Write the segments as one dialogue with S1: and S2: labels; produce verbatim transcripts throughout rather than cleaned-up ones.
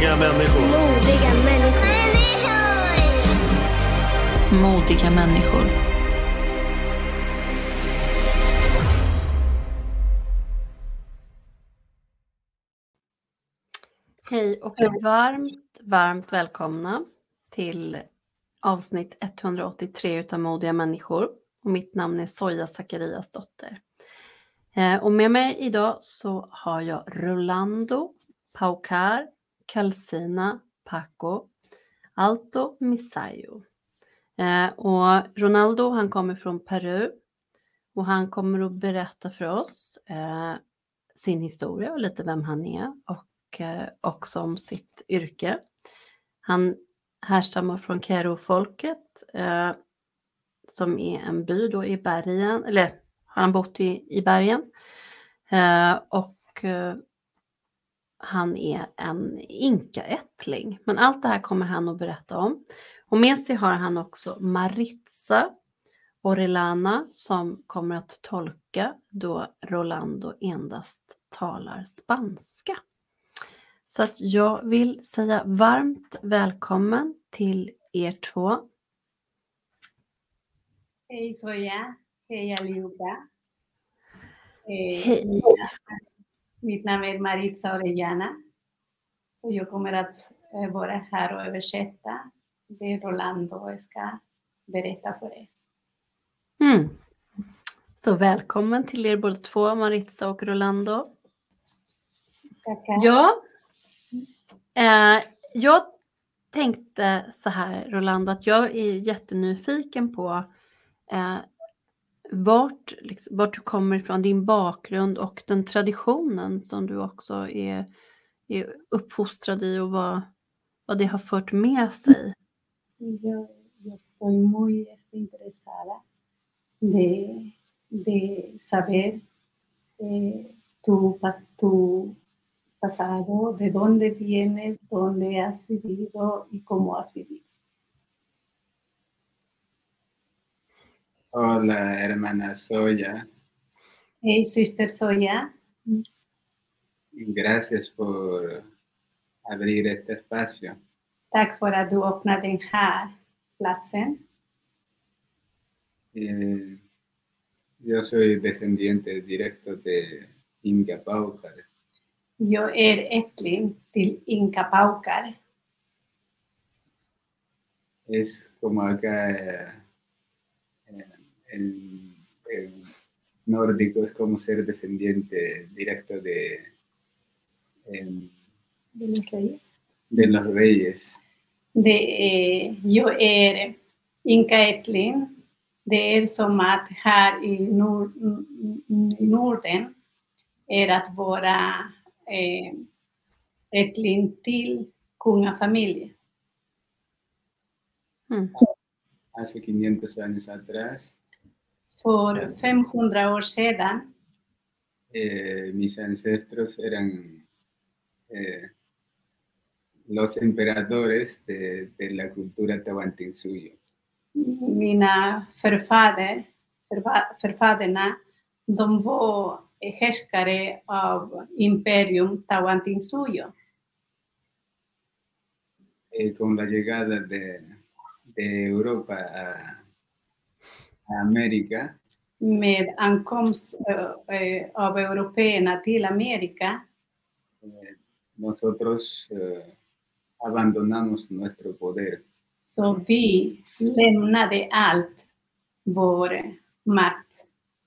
S1: Modiga människor.
S2: Modiga människor.
S3: Modiga människor.
S4: Hej och varmt, varmt välkomna till avsnitt etthundraåttiotre utav Modiga människor. Och mitt namn är Soja Zachariasdotter. Eh, och med mig idag så har jag Rolando, Paucar, Calcina, Paco, Alto, Misayo. Eh, och Ronaldo, han kommer från Peru och han kommer att berätta för oss eh, sin historia och lite vem han är och eh, också om sitt yrke. Han härstammar från Quero-folket eh, som är en by då i bergen, eller har han bott i, i bergen eh, och eh, han är en inkaättling. Men allt det här kommer han att berätta om. Och med sig har han också Maritza Orellana som kommer att tolka då Rolando endast talar spanska. Så att jag vill säga varmt välkommen till er två.
S5: Hej Soja, hej allihopa. Eh,
S4: Hej.
S5: Mitt namn är Maritza Orellana. Så jag kommer att eh, vara här och översätta det Rolando ska berätta för er.
S4: Mm. Så välkommen till er båda två, Maritza och Rolando.
S5: Tackar.
S4: Ja, eh, jag tänkte så här Rolando att jag är jättenyfiken på eh, vart, liksom, vart du kommer ifrån, din bakgrund och den traditionen som du också är, är uppfostrad i och vad, vad det har fört med sig.
S5: Yo, yo estoy muy este, interesada de, de saber eh, tu, pas- tu pasado, de dónde vienes, dónde has vivido y cómo has vivido.
S6: Hola, hermana Soya.
S5: Hey, Sister Soya.
S6: Gracias por abrir este espacio.
S5: Tack för att du öppnade den här platsen.
S6: Eh, yo soy descendiente directo de Inca Paucar.
S5: Jag är ättling till Inca Paucar.
S6: Es como acá eh, el, el nórdico es como ser descendiente directo de, em,
S5: De los reyes.
S6: de los reyes.
S5: Det är, jag är Inca-ättling. Det är som att här i, nord, i Norden är att vara eh, ättling till kungafamiljen.
S4: Mm.
S6: Hace quinientos años atrás,
S5: För femhundra år sedan
S6: eh, mis ancestros eran eh, los emperadores de, de la cultura Tawantinsuyo.
S5: mina förfäder, förfa- förfäderna, de var härskare av imperium Tawantinsuyo.
S6: Eh, con la llegada de, de Europa a, a América,
S5: Med ankomst eh, eh, av européerna till Amerika
S6: eh, nosotros eh, abandonamos nuestro poder.
S5: så vi lämnade allt vår makt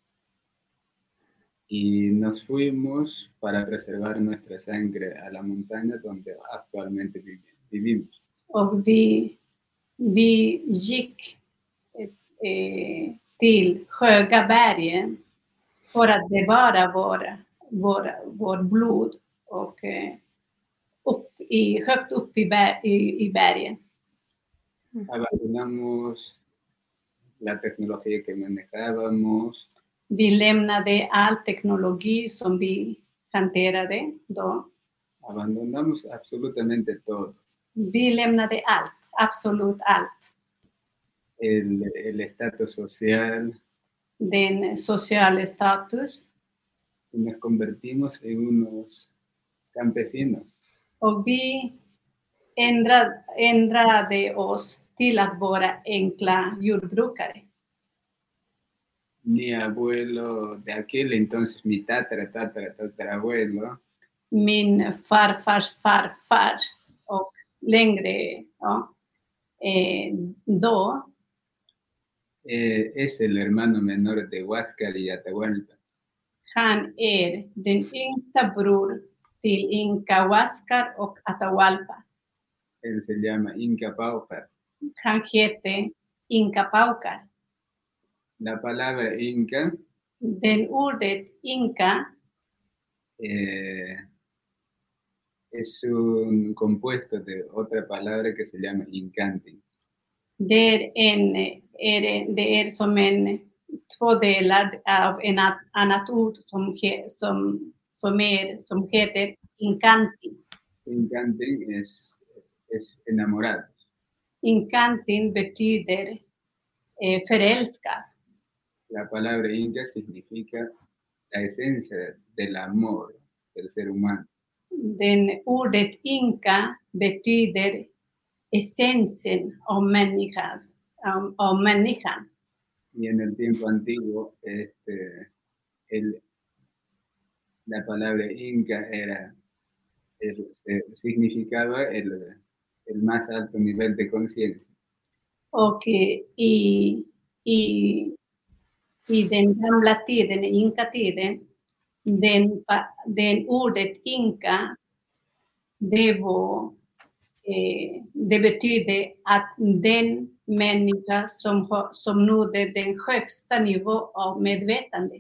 S6: Y nos fuimos para preservar nuestra sangre a la montaña donde actualmente vivi- vivimos.
S5: och vi, vi gick eh, eh, till höga bergen för att bevara vår, vår, vår blod och eh, upp i, högt upp i, ber, i, i bergen.
S6: Abandonamos la tecnología que manejábamos,
S5: Vi lämnade all teknologi som vi hanterade då.
S6: abandonamos absolutamente todo.
S5: Vi lämnade allt, absolut allt.
S6: El, el estatus social,
S5: Den sociala status.
S6: y nos convertimos en unos campesinos.
S5: Och vi ändra, ändrade oss till att vara enkla jordbrukare.
S6: Mi abuelo de aquel entonces, mi tatara, tatara, tatarabuelo,
S5: Min farfars farfar och längre ja, eh, då
S6: eh, es el hermano menor de Huáscar y Atahualpa.
S5: han är den yngsta bror till Inka Huáscar och Atahualpa.
S6: Él se llama Inca Paucar.
S5: Han heter Inka Paucar.
S6: La palabra Inca
S5: Den ordet Inka
S6: eh, es un compuesto de otra palabra que se llama Incanti.
S5: det är, en, är, det är som en två delar av en annat ord som, he, som, som, är, som heter Incanti.
S6: Incanti es, es enamorado.
S5: Incantin betyder eh, förälskad.
S6: La palabra Inca significa la esencia del amor del ser humano.
S5: Den ordet Inka betyder essensen av, människans, av, av människan.
S6: Y en el tiempo antiguo, este, el, la palabra Inca era, el, significaba el, el más alto nivel de conciencia.
S5: Och i, i, i den gamla tiden, i Inka-tiden, den, den ordet Inka, det var Eh, det betyder att den människa som, som nådde den högsta nivå av medvetande.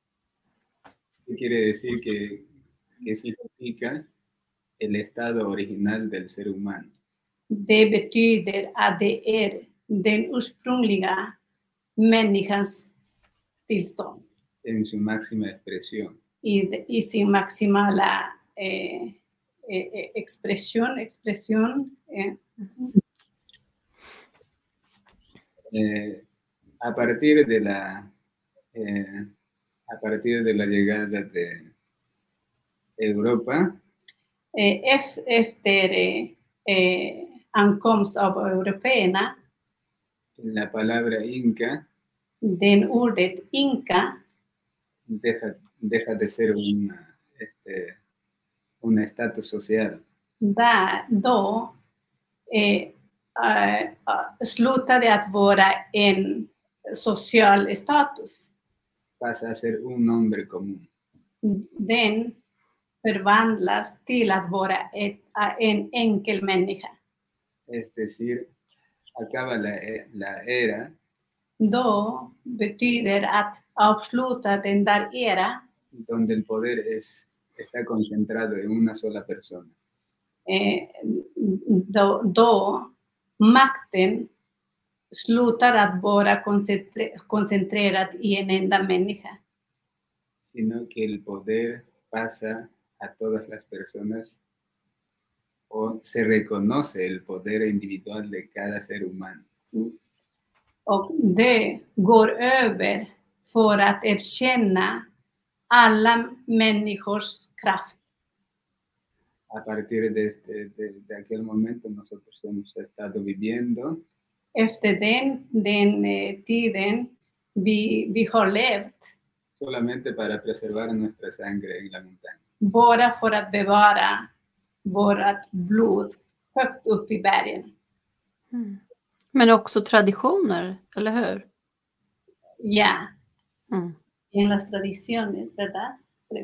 S6: ¿Qué quiere decir que, que significa el estado original del ser humano?
S5: Det betyder att det är den ursprungliga människans tillstånd.
S6: En su máxima expresión.
S5: I, i sin maximala eh, Eh, expresión, expresión. Eh.
S6: Eh, a partir de la eh, a partir de la llegada de Europa,
S5: eh, efter eh, ankomst av européerna,
S6: la palabra Inca,
S5: den ordet Inka,
S6: deja, deja de ser una, este, un estatus social.
S5: Där, då eh, uh, slutade att vara en social status.
S6: Pasa a ser un hombre común.
S5: Den förvandlas till att vara ett, en enkel människa.
S6: Es decir, acaba la, la era.
S5: Då betyder att avsluta den där era.
S6: Donde el poder es está concentrado en una sola persona.
S5: Eh, då, då makten slutar att vara koncentre, koncentrerad i en enda människa.
S6: Sino que el poder pasa a todas las personas o se reconoce el poder individual de cada ser humano.
S5: Och det går över för att erkänna alla människors kraft.
S6: A partir de, este, de, de aquel momento nosotros hemos estado viviendo.
S5: Efter den, den eh, tiden vi, vi har levt.
S6: Solamente para preservar nuestra sangre en la montaña.
S5: Bara för att bevara vårt blod högt upp i bergen.
S4: Mm. Men också traditioner, eller hur?
S5: Ja.
S4: Mm.
S5: En las tradiciones, ¿verdad?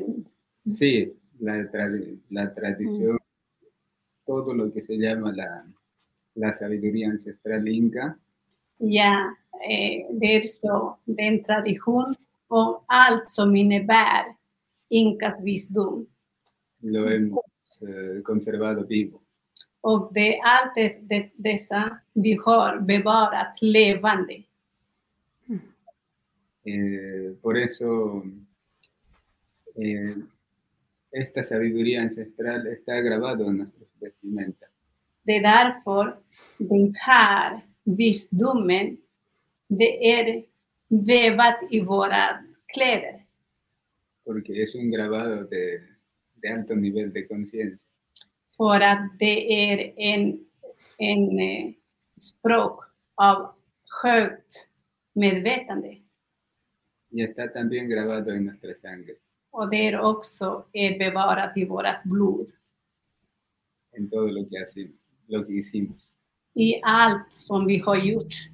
S6: Sí, la, tradi la tradición, mm. todo lo que se llama la, la sabiduría ancestral inca.
S5: Ja, eh, det är så, den tradition och allt som innebär Inkas visdom.
S6: Lo hemos eh, conservado vivo.
S5: Och det är allt det, det, dessa vi har bevarat levande.
S6: Eh, por eso eh, esta sabiduría ancestral está grabado en nuestras vestimentas.
S5: Det är därför den här visdomen, det är vävat i våra kläder.
S6: Porque es un grabado de, de alto nivel de conciencia.
S5: För att det är en, en eh, språk av högt medvetande.
S6: Y está también grabado en nuestra sangre,
S5: Och det är också är bevarat i vårt blod.
S6: en todo lo que, hacemos, lo que hicimos.
S5: I allt som vi har gjort.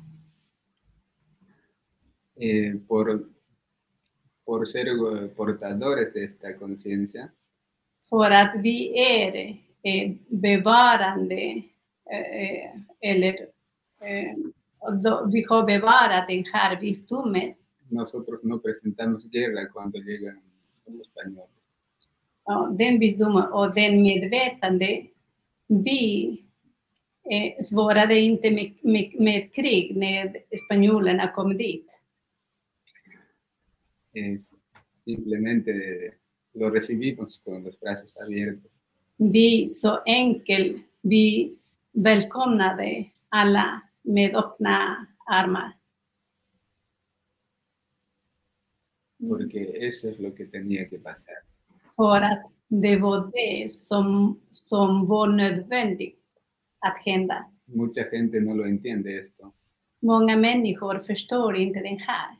S6: Eh, por, por ser eh, portadores de esta conciencia,
S5: För att vi är eh, bevarande eh, eller eh, då, vi har bevarat den här visdomen.
S6: nosotros no presentamos guerra cuando llegan los españoles.
S5: Ja, den visdomen och den medvetande, vi eh, svarade inte med, med, med krig när spanjorerna kom dit.
S6: Es simplemente lo recibimos con los brazos abiertos.
S5: Vi så enkelt, vi välkomnade alla med öppna armar.
S6: Porque eso es lo que tenía que pasar.
S5: För att det var det som, som var nödvändigt att hända.
S6: Mucha gente no lo entiende esto.
S5: Många människor förstår inte den här.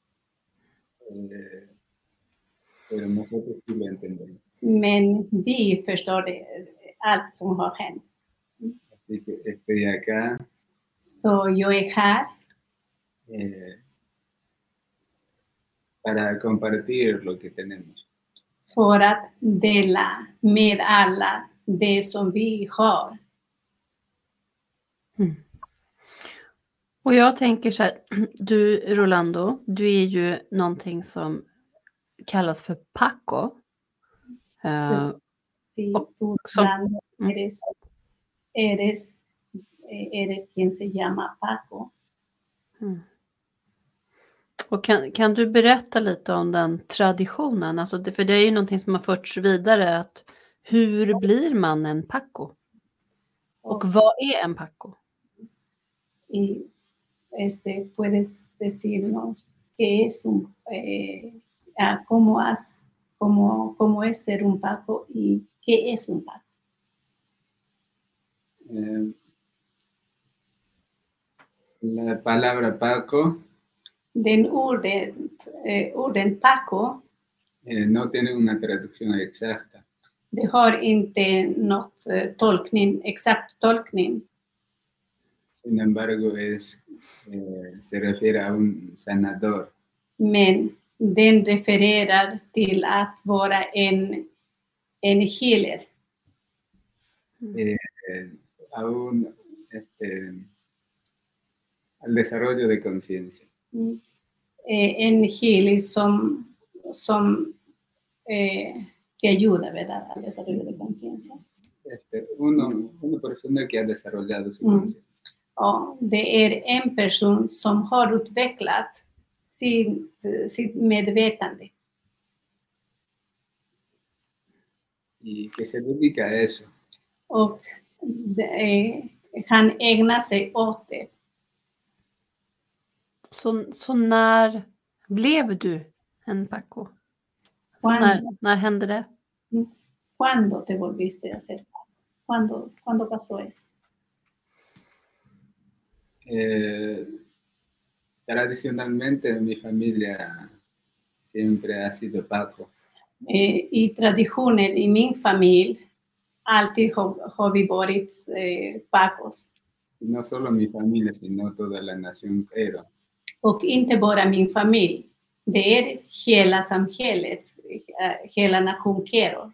S6: Eh, pero nosotros sí lo entendemos.
S5: Men vi förstår det, allt som har hänt.
S6: Así que estoy acá
S5: Så jag är här
S6: eh, para compartir lo que tenemos.
S5: för att dela med alla det som vi har.
S4: Mm. Och jag tänker så här, du Rolando, du är ju någonting som kallas för Paco. Uh,
S5: Si
S4: och
S5: tú
S4: som,
S5: eres, eres, eres quien se llama Paco.
S4: mm. Och kan, kan du berätta lite om den traditionen? Alltså det, för det är ju någonting som har förts vidare. Att hur blir man en Paco? Och vad är en Paco?
S5: Y este, puedes decirnos qué es un, eh, cómo, has, cómo, cómo es ser un Paco y qué es un Paco.
S6: Eh, la palabra Paco
S5: Den orden, eh, orden Paco,
S6: eh, no tiene una traducción exacta.
S5: det har inte något eh, tolkning, exakt tolkning.
S6: Sin embargo, es, eh, se refiere a un sanador.
S5: Men den refererar till att vara en, en healer.
S6: Eh, a un, este, al desarrollo de conciencia.
S5: Mm. Eh, en healer som, som eh, que ayuda, ¿verdad? Al desarrollo de conciencia.
S6: Este, uno, una persona que ha desarrollado su
S5: Mm.
S6: conciencia.
S5: Ja, det är en person som har utvecklat sin, sitt medvetande.
S6: Y que se dedica a eso.
S5: Och det, han ägnar sig åt det.
S4: Så, så när blev du en Paco? Så när, när hände det?
S5: ¿Cuándo te volviste a ser Paco? ¿Cuándo, ¿cuándo pasó eso?
S6: Eh, tradicionalmente mi familia siempre ha sido Paco.
S5: Eh, I traditionen i min familj alltid har, har vi varit eh, Pacos.
S6: Y no solo mi familia, sino toda la nación Quero.
S5: Och inte bara min familj. Det är hela samhället, eh, hela nation Quero.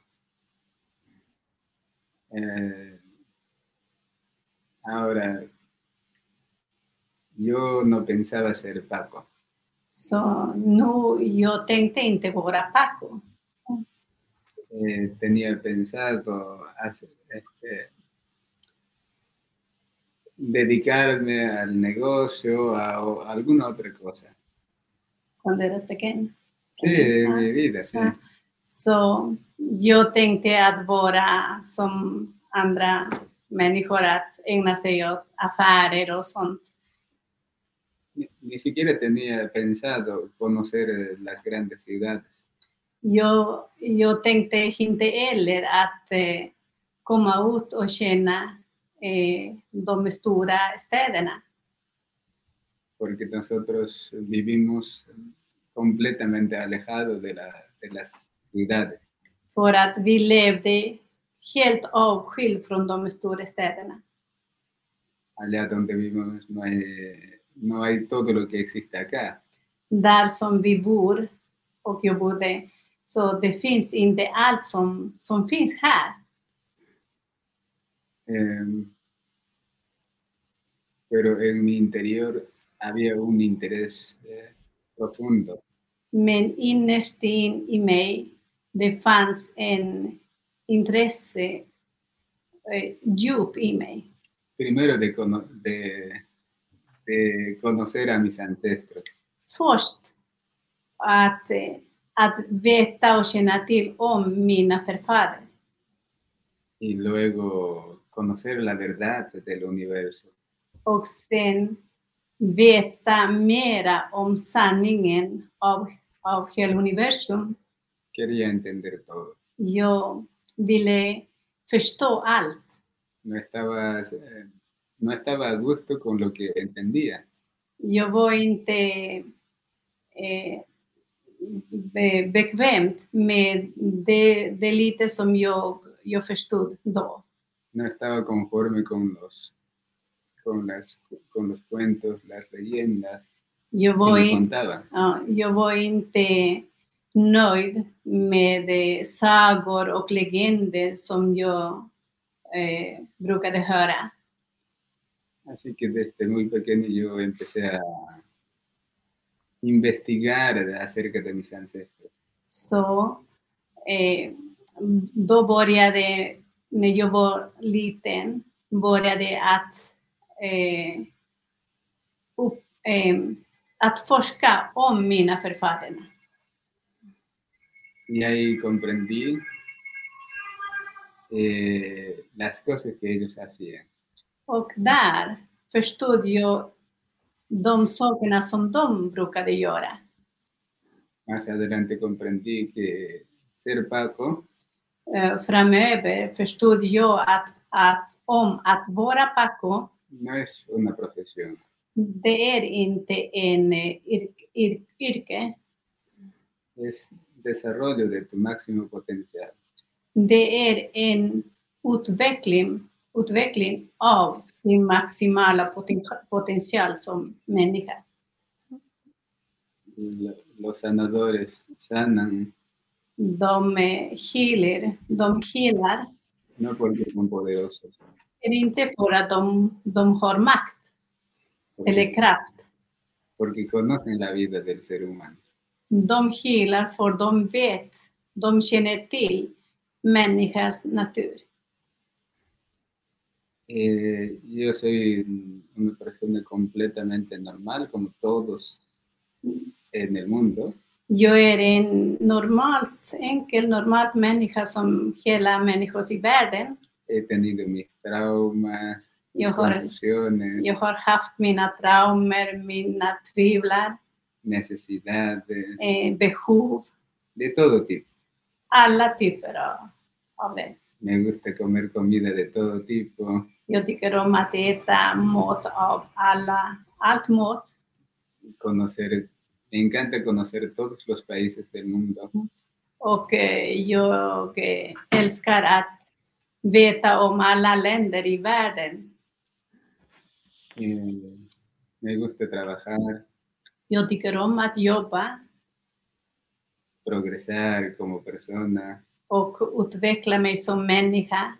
S6: Eh, ahora, yo no pensaba ser Paco.
S5: Så nu, jag tänkte inte vara Paco.
S6: Eh, tenía pensado hacer, este, dedicarme al negocio, a, a alguna otra cosa.
S5: Cuando eras pequeño.
S6: Sí, en mi vida, sí.
S5: Ah, så jag tänkte att vara som andra människor, att ägna sig åt affärer och sånt.
S6: Ni, ni siquiera tenía pensado conocer las grandes ciudades.
S5: Jag, jag tänkte inte heller att eh, komma ut och känna eh, de stora städerna.
S6: Porque nosotros vivimos completamente alejados de, la, de las ciudades.
S5: För att vi levde helt avskild från de stora städerna.
S6: Allá donde vivimos no hay, no hay todo lo que existe acá.
S5: Där som vi bor och jag bodde, så det finns inte allt som, som finns här.
S6: Eh, pero en mi interior había un interés eh, profundo.
S5: Men innerst in i mig, det fanns en intresse eh, djup i mig.
S6: Primero de, cono de, de conocer a mis ancestros.
S5: Först att, eh, att veta och känna till om mina förfäder.
S6: Y luego conocer la verdad del universo.
S5: Och sen veta mera om sanningen av, av hela universum.
S6: Quería entender todo.
S5: Jag ville förstå allt.
S6: No estaba, eh, no estaba a gusto con lo que entendía.
S5: Jag var inte eh, be, bekvämt med det, det lite som jag, jag förstod då.
S6: No estaba conforme con los, con las, con los cuentos, las leyendas
S5: Jag
S6: que
S5: var,
S6: me
S5: in,
S6: contaban.
S5: ja, jag var inte nöjd med eh, sagor och legender som jag eh, brukade höra.
S6: Así que desde muy pequeño yo empecé a investigar acerca de mis ancestros.
S5: Så eh, då började, när jag var liten, började att, eh, upp, eh, att forska om mina förfäder.
S6: Y ahí comprendí eh, las cosas que ellos hacían.
S5: Och där förstod jag de sakerna som de brukade göra.
S6: Más adelante comprendí que ser Paco
S5: Uh, framöver förstod jag att, att om att vara Paco,
S6: no es una profesión,
S5: det är inte en ir, ir, yrke.
S6: es desarrollo de tu máximo potencial.
S5: Det är en utveckling, utveckling av din maximala poten, potential som människa.
S6: Los sanadores sanan
S5: De healer, de healar,
S6: no porque son poderosos,
S5: är inte för att de, de har makt
S6: porque,
S5: eller kraft.
S6: porque conocen la vida del ser humano.
S5: De healar för de vet, de känner till människans natur.
S6: Eh, yo soy una persona completamente normal, como todos en el mundo.
S5: Jag är en normalt, enkel, normalt människa som hela människor i världen.
S6: He tenido mis traumas, mis
S5: Jag har,
S6: confusiones,
S5: jag har haft mina traumer, mina tvivlar,
S6: necesidades,
S5: eh, behov,
S6: de todo tipo.
S5: alla typer av, av det.
S6: Me gusta comer comida de todo tipo.
S5: Jag tycker om att äta mat av alla, allt mat.
S6: Conocer, me encanta conocer todos los países del mundo.
S5: Och eh, jag eh, älskar att veta om alla länder i världen.
S6: Eh, me gusta trabajar,
S5: Jag tycker om att jobba
S6: progresar como persona.
S5: och utveckla mig som människa.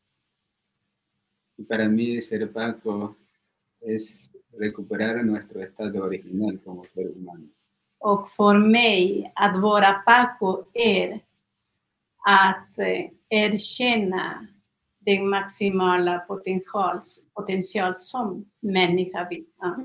S6: Y para mí ser Paco es recuperar nuestro estado original como ser humano.
S5: Och för mig att vara Paco är att eh, erkänna den maximala potential, potential som människa vill. Ja.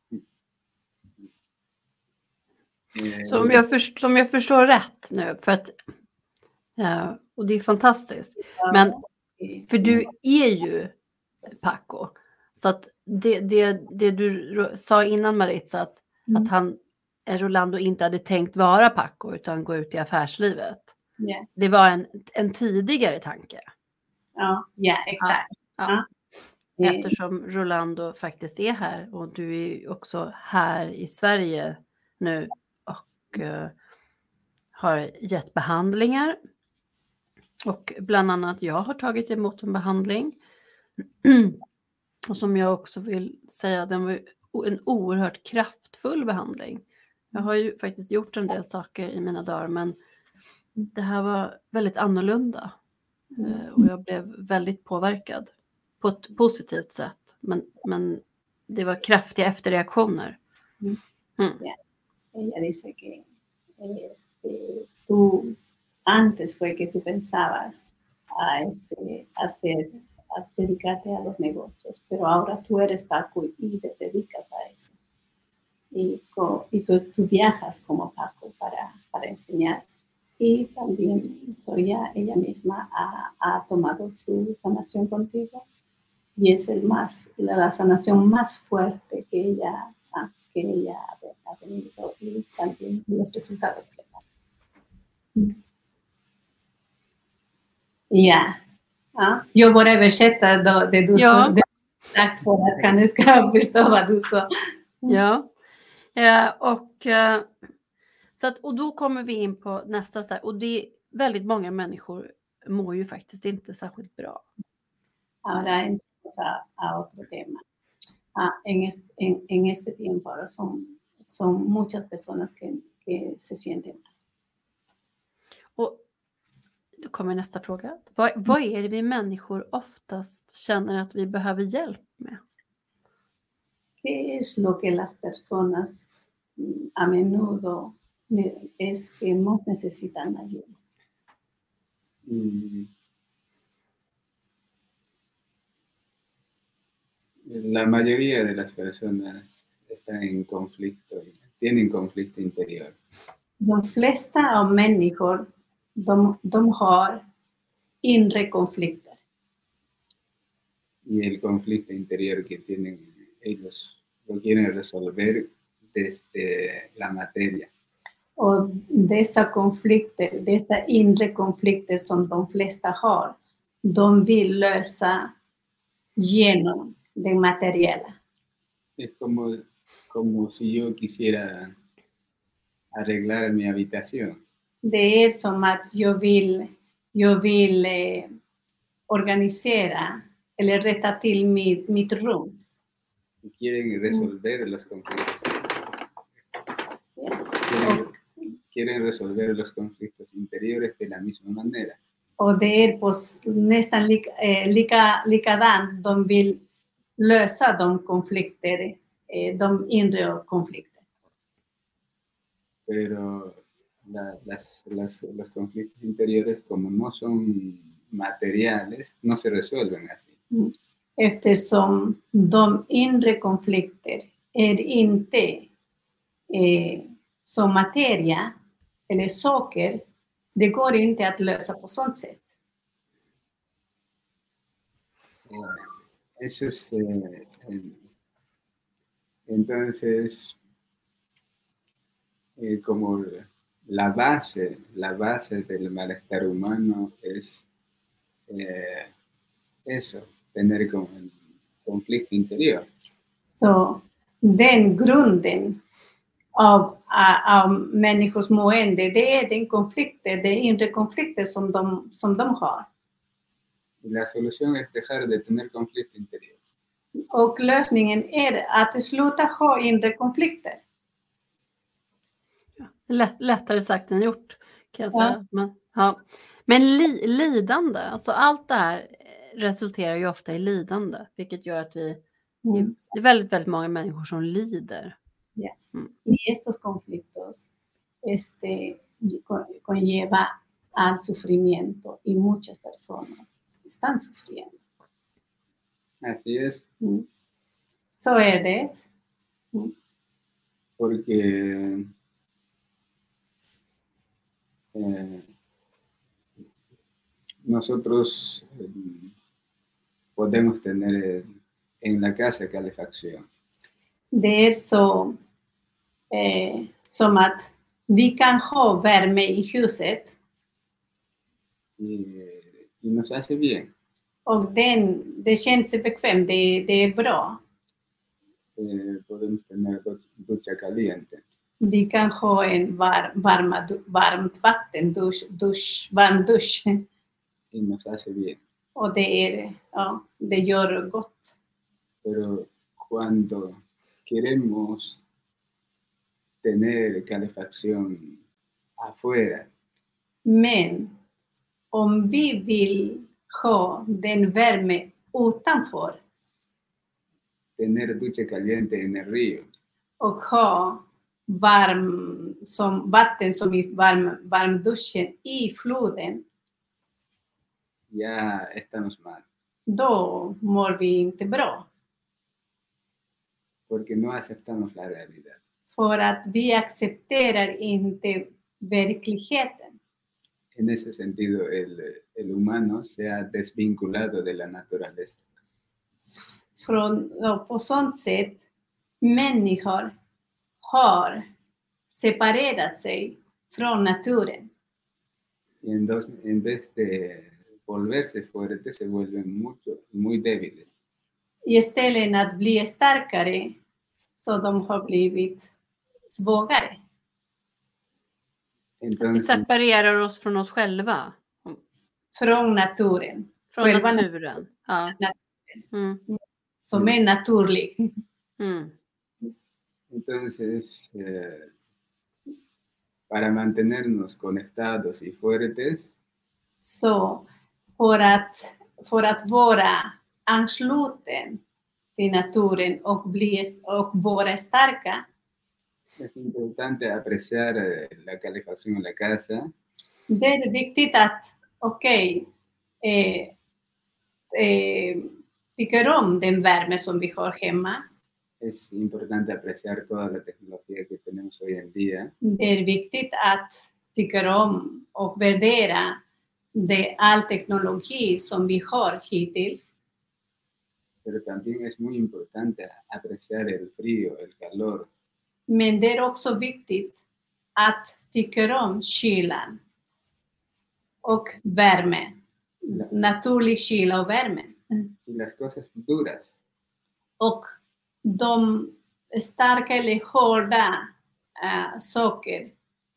S6: Eh,
S4: Så om jag, först, om jag förstår rätt nu, för att, ja, och det är fantastiskt, men för du är ju Paco, så att det, det, det du sa innan Maritza, att,
S5: Mm.
S4: att han, Rolando inte hade tänkt vara Paco utan gå ut i affärslivet.
S5: Yeah.
S4: Det var en, en tidigare tanke.
S5: Ja, ja exakt.
S4: Ja.
S5: Ja.
S4: Eftersom Rolando faktiskt är här och du är också här i Sverige nu och uh, har gett behandlingar. Och bland annat jag har tagit emot en behandling. Och som jag också vill säga, den var en oerhört kraftfull behandling. Jag har ju faktiskt gjort en del saker i mina dagar, men det här var väldigt annorlunda. Mm. Och jag blev väldigt påverkad på ett positivt sätt. Men, men det var kraftiga efterreaktioner.
S5: Mm.
S4: Mm.
S5: Yeah. Ella dice que este, tú antes fue que tú pensabas a este, hacer, a dedicarte a los negocios, pero ahora tú eres Paco y te dedicas a eso. Y, y tú, tú viajas como Paco para, para enseñar. Y también Zoya, ella misma ha, ha tomado su sanación contigo y es el más, la, la sanación más fuerte que ella, ah, que ella ha tenido y también los resultados que da. Ja. Ja. Jag bara översätter då det du
S4: ja.
S5: sagt för att han ska förstå vad du sa.
S4: Ja, ja och, så att, och då kommer vi in på nästa så här, och det är väldigt många människor mår ju faktiskt inte särskilt bra.
S5: Ahora entramos a, a otro tema. Ah, en, este, en, en este tiempo ahora son, son muchas personas que, que se sienten mal.
S4: Och då kommer nästa fråga. Vad, vad är det vi människor oftast känner att vi behöver hjälp med?
S5: ¿Qué es lo que las personas a menudo es que más necesitan ayuda?
S6: Mm. La mayoría de las personas están en conflicto, tienen conflicto interior.
S5: De flesta av människor, de, de har inre konflikter.
S6: Y el conflicto interior que tienen ellos lo quieren resolver desde la materia.
S5: Och dessa konflikter, dessa inre konflikter som de flesta har, de vill lösa genom det materiella.
S6: Es como, como si yo quisiera arreglar mi habitación.
S5: Det är som att jag vill, jag vill eh, organisera eller rätta till mitt, mitt rum.
S6: Y quieren resolver mm. los conflictos.
S5: Yeah.
S6: Quieren, quieren resolver los conflictos interiores de la misma manera.
S5: Och det är på nästan lika, eh, lika, likadant. De vill lösa de konflikter, eh, de inre konflikter.
S6: Pero la, las, las, los conflictos interiores, como no son materiales, no se resuelven así.
S5: Eftersom de inre konflikter är inte eh, som materia eller saker, det går inte att lösa på sånt sätt.
S6: Eso es, eh, entonces, eh, como la base, la base del malestar humano es eh, eso, tener como un conflicto interior.
S5: Så den grunden av, av människors mående, det är den konflikter, det inre konflikter som de, som de har.
S6: Y la solución es dejar de tener conflicto interior.
S5: Och lösningen är att sluta ha inre konflikter.
S4: Lätt, lättare sagt än gjort, kan jag säga. Ja. Men, ja. Men li, lidande, alltså allt det här resulterar ju ofta i lidande, vilket gör att vi, mm. det är väldigt, väldigt många människor som lider.
S5: Ja. Mm. Y estos conflictos este, conlleva al sufrimiento y muchas personas están sufriendo.
S6: Así es.
S5: Mm. Så är det. Mm.
S6: Porque eh, nosotros eh, podemos tener en la casa calefacción.
S5: Det är så eh, som att vi kan ha värme i huset.
S6: Y, y nos hace bien.
S5: Och den, det känns bekvämt, det, det är bra.
S6: Eh, podemos tener ducha caliente.
S5: Vi kan ha en var, varma, varmt vatten, dusch, dusch, varm dusch.
S6: Y nos hace bien.
S5: Och det, är, ja, det gör gott.
S6: Pero cuando queremos tener calefacción afuera,
S5: Men om vi vill ha den värme utanför
S6: tener ducha caliente en el río,
S5: och ha varm, som, vatten som i varm, varmduschen i floden,
S6: ya estamos mal.
S5: då mår vi inte bra.
S6: Porque no aceptamos la realidad.
S5: För att vi accepterar inte verkligheten.
S6: En ese sentido, el, el humano se ha desvinculado de la naturaleza.
S5: Från, och på sånt sätt, människor har separerat sig från naturen.
S6: Y entonces, en vez de volverse fuertes, se vuelven mucho, muy débiles.
S5: Istället för att bli starkare, så de har blivit svagare.
S4: Vi
S6: Entonces,
S4: separerar oss från oss själva.
S5: Från naturen.
S4: Från
S5: Själva
S4: naturen. Ja. Mm.
S5: Som är naturlig.
S4: Mm.
S6: entonces eh, para mantenernos conectados y fuertes,
S5: Så för att, för att vara ansluten till naturen och, bli, och vara starka,
S6: es importante apreciar eh, la calefacción en la casa,
S5: det är viktigt att, okej, okay, eh, eh, tycker om den värme som vi har hemma.
S6: es importante apreciar toda la tecnología que tenemos hoy en día,
S5: Det är viktigt att tycka om och värdera det, all teknologi som vi har hittills.
S6: pero también es muy importante apreciar el frío, el calor,
S5: Men det är också viktigt att tycka om kylan och värme. Naturlig kyla och värme.
S6: y las cosas duras.
S5: Och de starka eller hårda uh, saker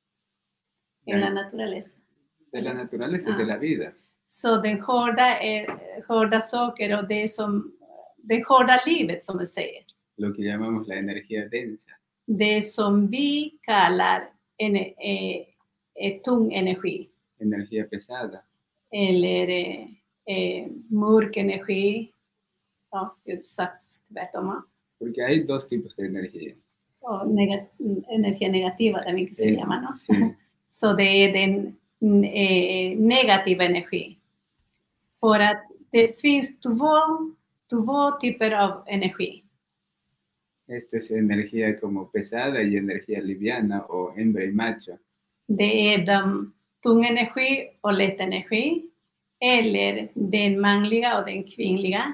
S5: i la naturaleza.
S6: De la naturaleza y
S5: Ah.
S6: de la vida.
S5: Så den hårda, är, hårda saker och det som det hårda livet som vi säger.
S6: Lo que llamamos la energía densa.
S5: Det som vi kallar en, eh, eh, tung energi.
S6: Energía pesada.
S5: Eller eh, eh, mörk energi. Ja, sagt tvärtom.
S6: Porque hay dos tipos de energía.
S5: Och negat- energi negativa también que se
S6: Eh,
S5: llama, ¿no?
S6: sí.
S5: Så det är den eh, negativa energi. För att det finns två, två typer av energi.
S6: Esta es energía como pesada y energía liviana o hembra y macho.
S5: Det är de tung energi och lätt energi. Eller den manliga och den kvinnliga.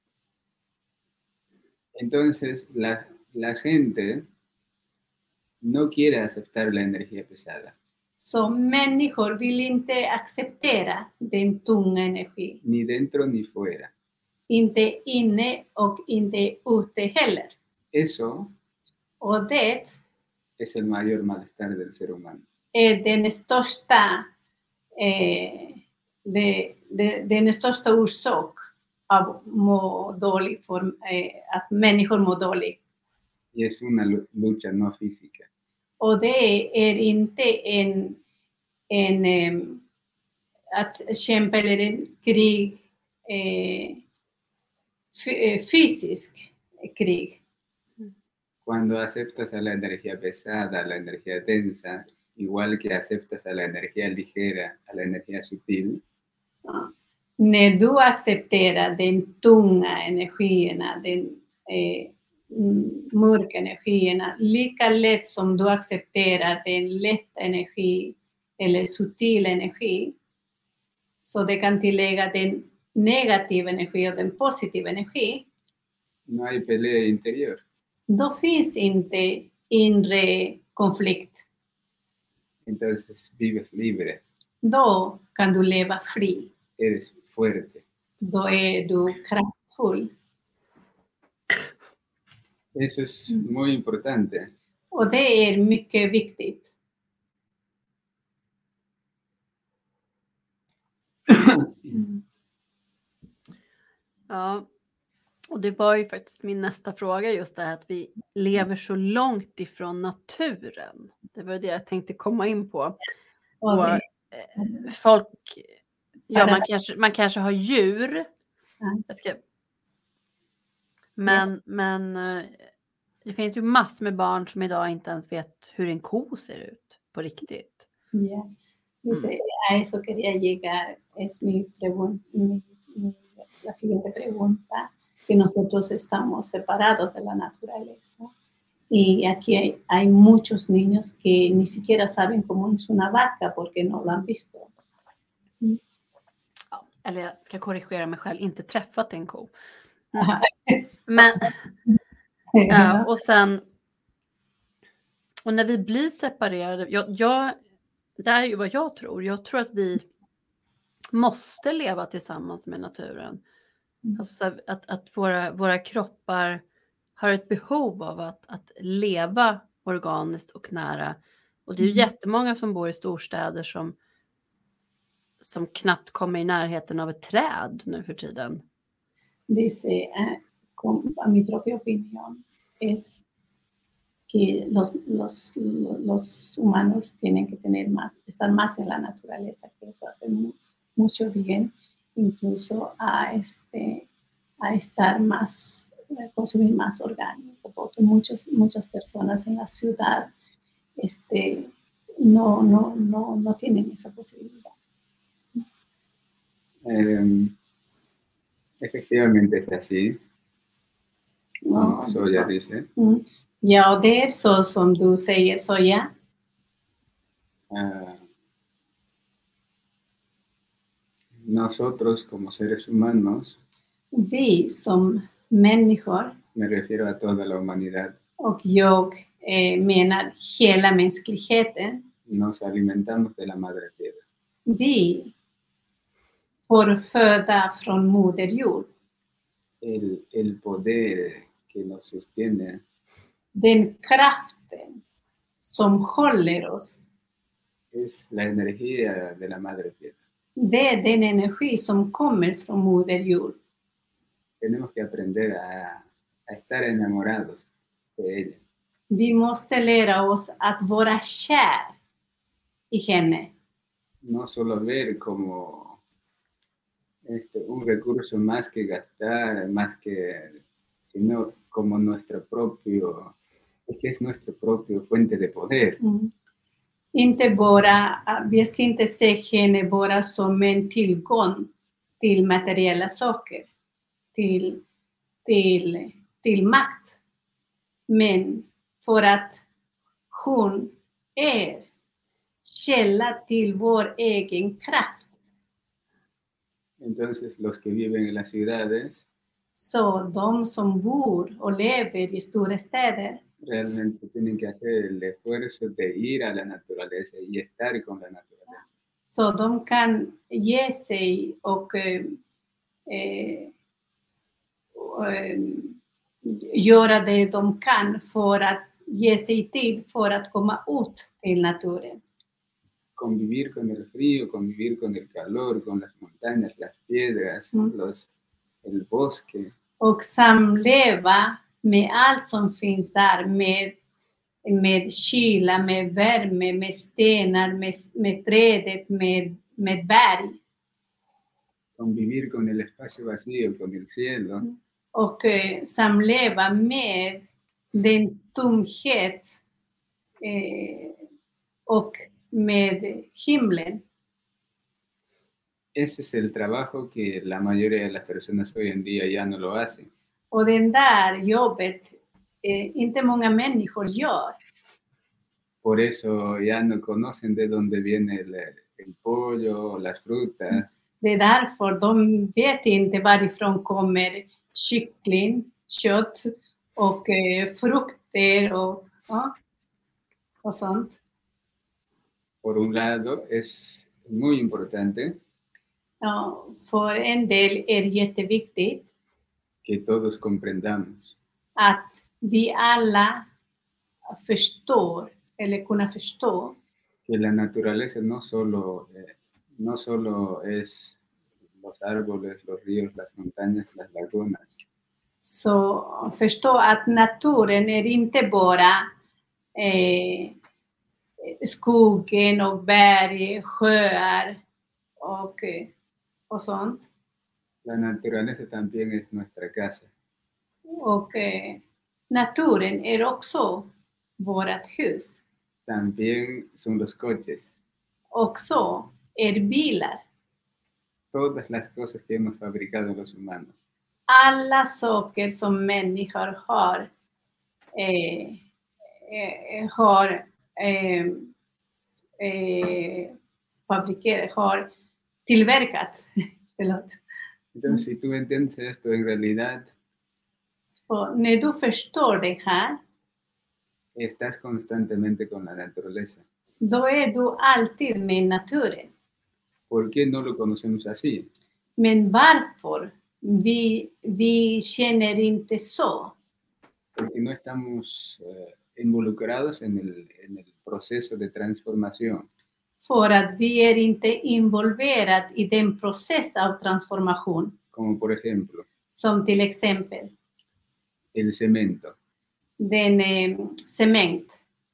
S6: Entonces, la, la gente no quiere aceptar la energía pesada,
S5: Så människor vill inte acceptera den tunga energi.
S6: ni dentro ni fuera.
S5: Inte inne och inte ute heller.
S6: Eso
S5: Och det
S6: es el mayor malestar del ser humano.
S5: är den största, eh, det, det, den största orsak av må dålig för, eh, att människor mår dåligt.
S6: Y es una lu- lucha no física.
S5: Och det är inte en, en eh, att kämpa eller en krig, eh, f- eh, fysisk krig.
S6: Cuando aceptas a la energía pesada, a la energía densa, igual que aceptas a la energía ligera, a la energía sutil,
S5: Ja. När du accepterar den tunga energierna, den eh, m- mörka energierna, lika lätt som du accepterar den lätta energi eller subtil energi, så det kan tillägga den negativa energi och den positiva energi,
S6: no hay pelea interior.
S5: då finns inte inre konflikt.
S6: Entonces vives libre,
S5: Då kan du leva fri.
S6: eres fuerte.
S5: då är du kraftfull.
S6: Eso es muy importante.
S5: Och det är mycket viktigt. Mm.
S4: Ja, och det var ju faktiskt min nästa fråga, just det här att vi lever så långt ifrån naturen. Det var det jag tänkte komma in på.
S5: Och
S4: Och
S5: det,
S4: eh, folk, ja man kanske, man kanske har djur.
S5: Ja.
S4: Jag ska, men, men eh, det finns ju massor med barn som idag inte ens vet hur en ko ser ut på riktigt.
S5: yeah. Dice, a eso quería llegar. Es mi pregunta, mi, mi, la siguiente pregunta, que nosotros estamos separados de la naturaleza. Y aquí hay, hay muchos niños que ni siquiera saben cómo es una vaca porque no lo han visto. Mm.
S4: Ja, eller jag ska korrigera mig själv, inte träffat en ko. Mm. Men, ja, och sen, och när vi blir separerade, jag, jag, det är ju vad jag tror. Jag tror att vi måste leva tillsammans med naturen.
S5: Mm.
S4: Alltså att, att våra, våra kroppar har ett behov av att, att leva organiskt och nära. Och det är ju
S5: Mm.
S4: jättemånga som bor i storstäder som, som knappt kommer i närheten av ett träd nu för tiden.
S5: Dice, eh, con, a mi propia opinión, es que los, los, los humanos tienen que tener más, estar más en la naturaleza, que eso hace mu, mucho bien, incluso a, este, a estar más, a consumir más orgánico, porque muchos, muchas personas en la ciudad este, no, no, no, no tienen esa posibilidad.
S6: Eh, efectivamente es así, como Soya dice.
S5: Mm. Ja, det är så som du säger, Soya.
S6: Uh, nosotros como seres humanos,
S5: Vi som människor,
S6: me refiero a toda la humanidad,
S5: och jag eh, menar hela mänskligheten,
S6: nos alimentamos de la madre tierra.
S5: vi får föda från moder jord.
S6: El, el poder que nos sostiene
S5: Den kraften som håller oss,
S6: es la energía de la madre tierra.
S5: det är den energi som kommer från moder jord.
S6: Tenemos que aprender a, a estar enamorados de ella.
S5: Vi måste lära oss att vara kär i henne.
S6: No solo ver como este, un recurso más que gastar, más que, sino como nuestro propio, es que es nuestro propio fuente de poder.
S5: Mm. Inte bara, vi ska inte se henne bara som en tillgång till materiella saker, till, till, till makt. Men för att hon är källa till vår egen kraft.
S6: Entonces los que viven en las ciudades
S5: Så de som bor och lever i stora städer,
S6: realmente tienen que hacer el esfuerzo de ir a la naturaleza y estar con la naturaleza.
S5: så de kan ge sig och eh, eh, eh, göra det de kan för att ge sig tid för att komma ut till naturen.
S6: Convivir con el frío, convivir con el calor, con las montañas, las piedras,
S5: Mm.
S6: los, el bosque.
S5: Och samleva med allt som finns där, med, med kyla, med värme, med stenar, med, med trädet, med, med berg.
S6: Convivir con el espacio vacío, con el cielo.
S5: Mm. Och eh, samleva med den tomhet eh, och med himlen.
S6: Ese es el trabajo que la mayoría de las personas hoy en día ya no lo hacen.
S5: Och den där jobbet eh, inte många människor gör.
S6: Por eso ya no conocen de dónde viene el, el pollo, las frutas.
S5: Det är därför de vet inte varifrån kommer kyckling, kött och eh, frukter och, ja, och sånt.
S6: Por un lado, es muy importante
S5: Ja, för en del är jätteviktigt
S6: que todos comprendamos
S5: att vi alla förstår, eller kunna förstå,
S6: que la naturaleza no solo, eh, no solo es los árboles, los ríos, las montañas, las lagunas,
S5: så förstå att naturen är inte bara eh, skogen och berg, sjöar och, och sånt.
S6: la naturaleza también es nuestra casa.
S5: Och eh, naturen är också vårt hus.
S6: También son los coches,
S5: Också är bilar.
S6: todas las cosas que hemos fabricado los humanos.
S5: Alla saker som människor har, eh, eh, har eh, eh, fabrikerat, har tillverkat. Förlåt.
S6: Entonces, si tú entiendes esto, en realidad
S5: Så när du förstår det här,
S6: estás constantemente con la naturaleza.
S5: då är du alltid med naturen.
S6: ¿Por qué no lo conocemos así?
S5: Men varför vi, vi känner inte så?
S6: Porque no estamos eh, involucrados en el, en el proceso de transformación.
S5: För att vi är inte involverade i den process av transformation.
S6: Como por ejemplo,
S5: Som till exempel
S6: el cemento.
S5: den eh, cement.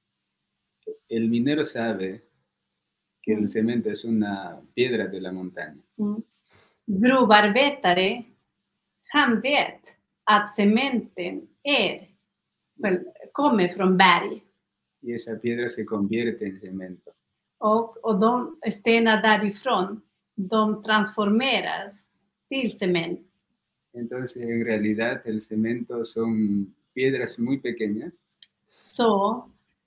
S6: El minero sabe que el cemento es una piedra de la montaña.
S5: Mm. Gruvarbetare, han vet att cementen är, väl, kommer från berg.
S6: Y esa piedra se convierte en cemento.
S5: Och, och de stenar därifrån, de transformeras till cement.
S6: Entonces, en realidad, el cemento son piedras muy pequeñas
S5: Så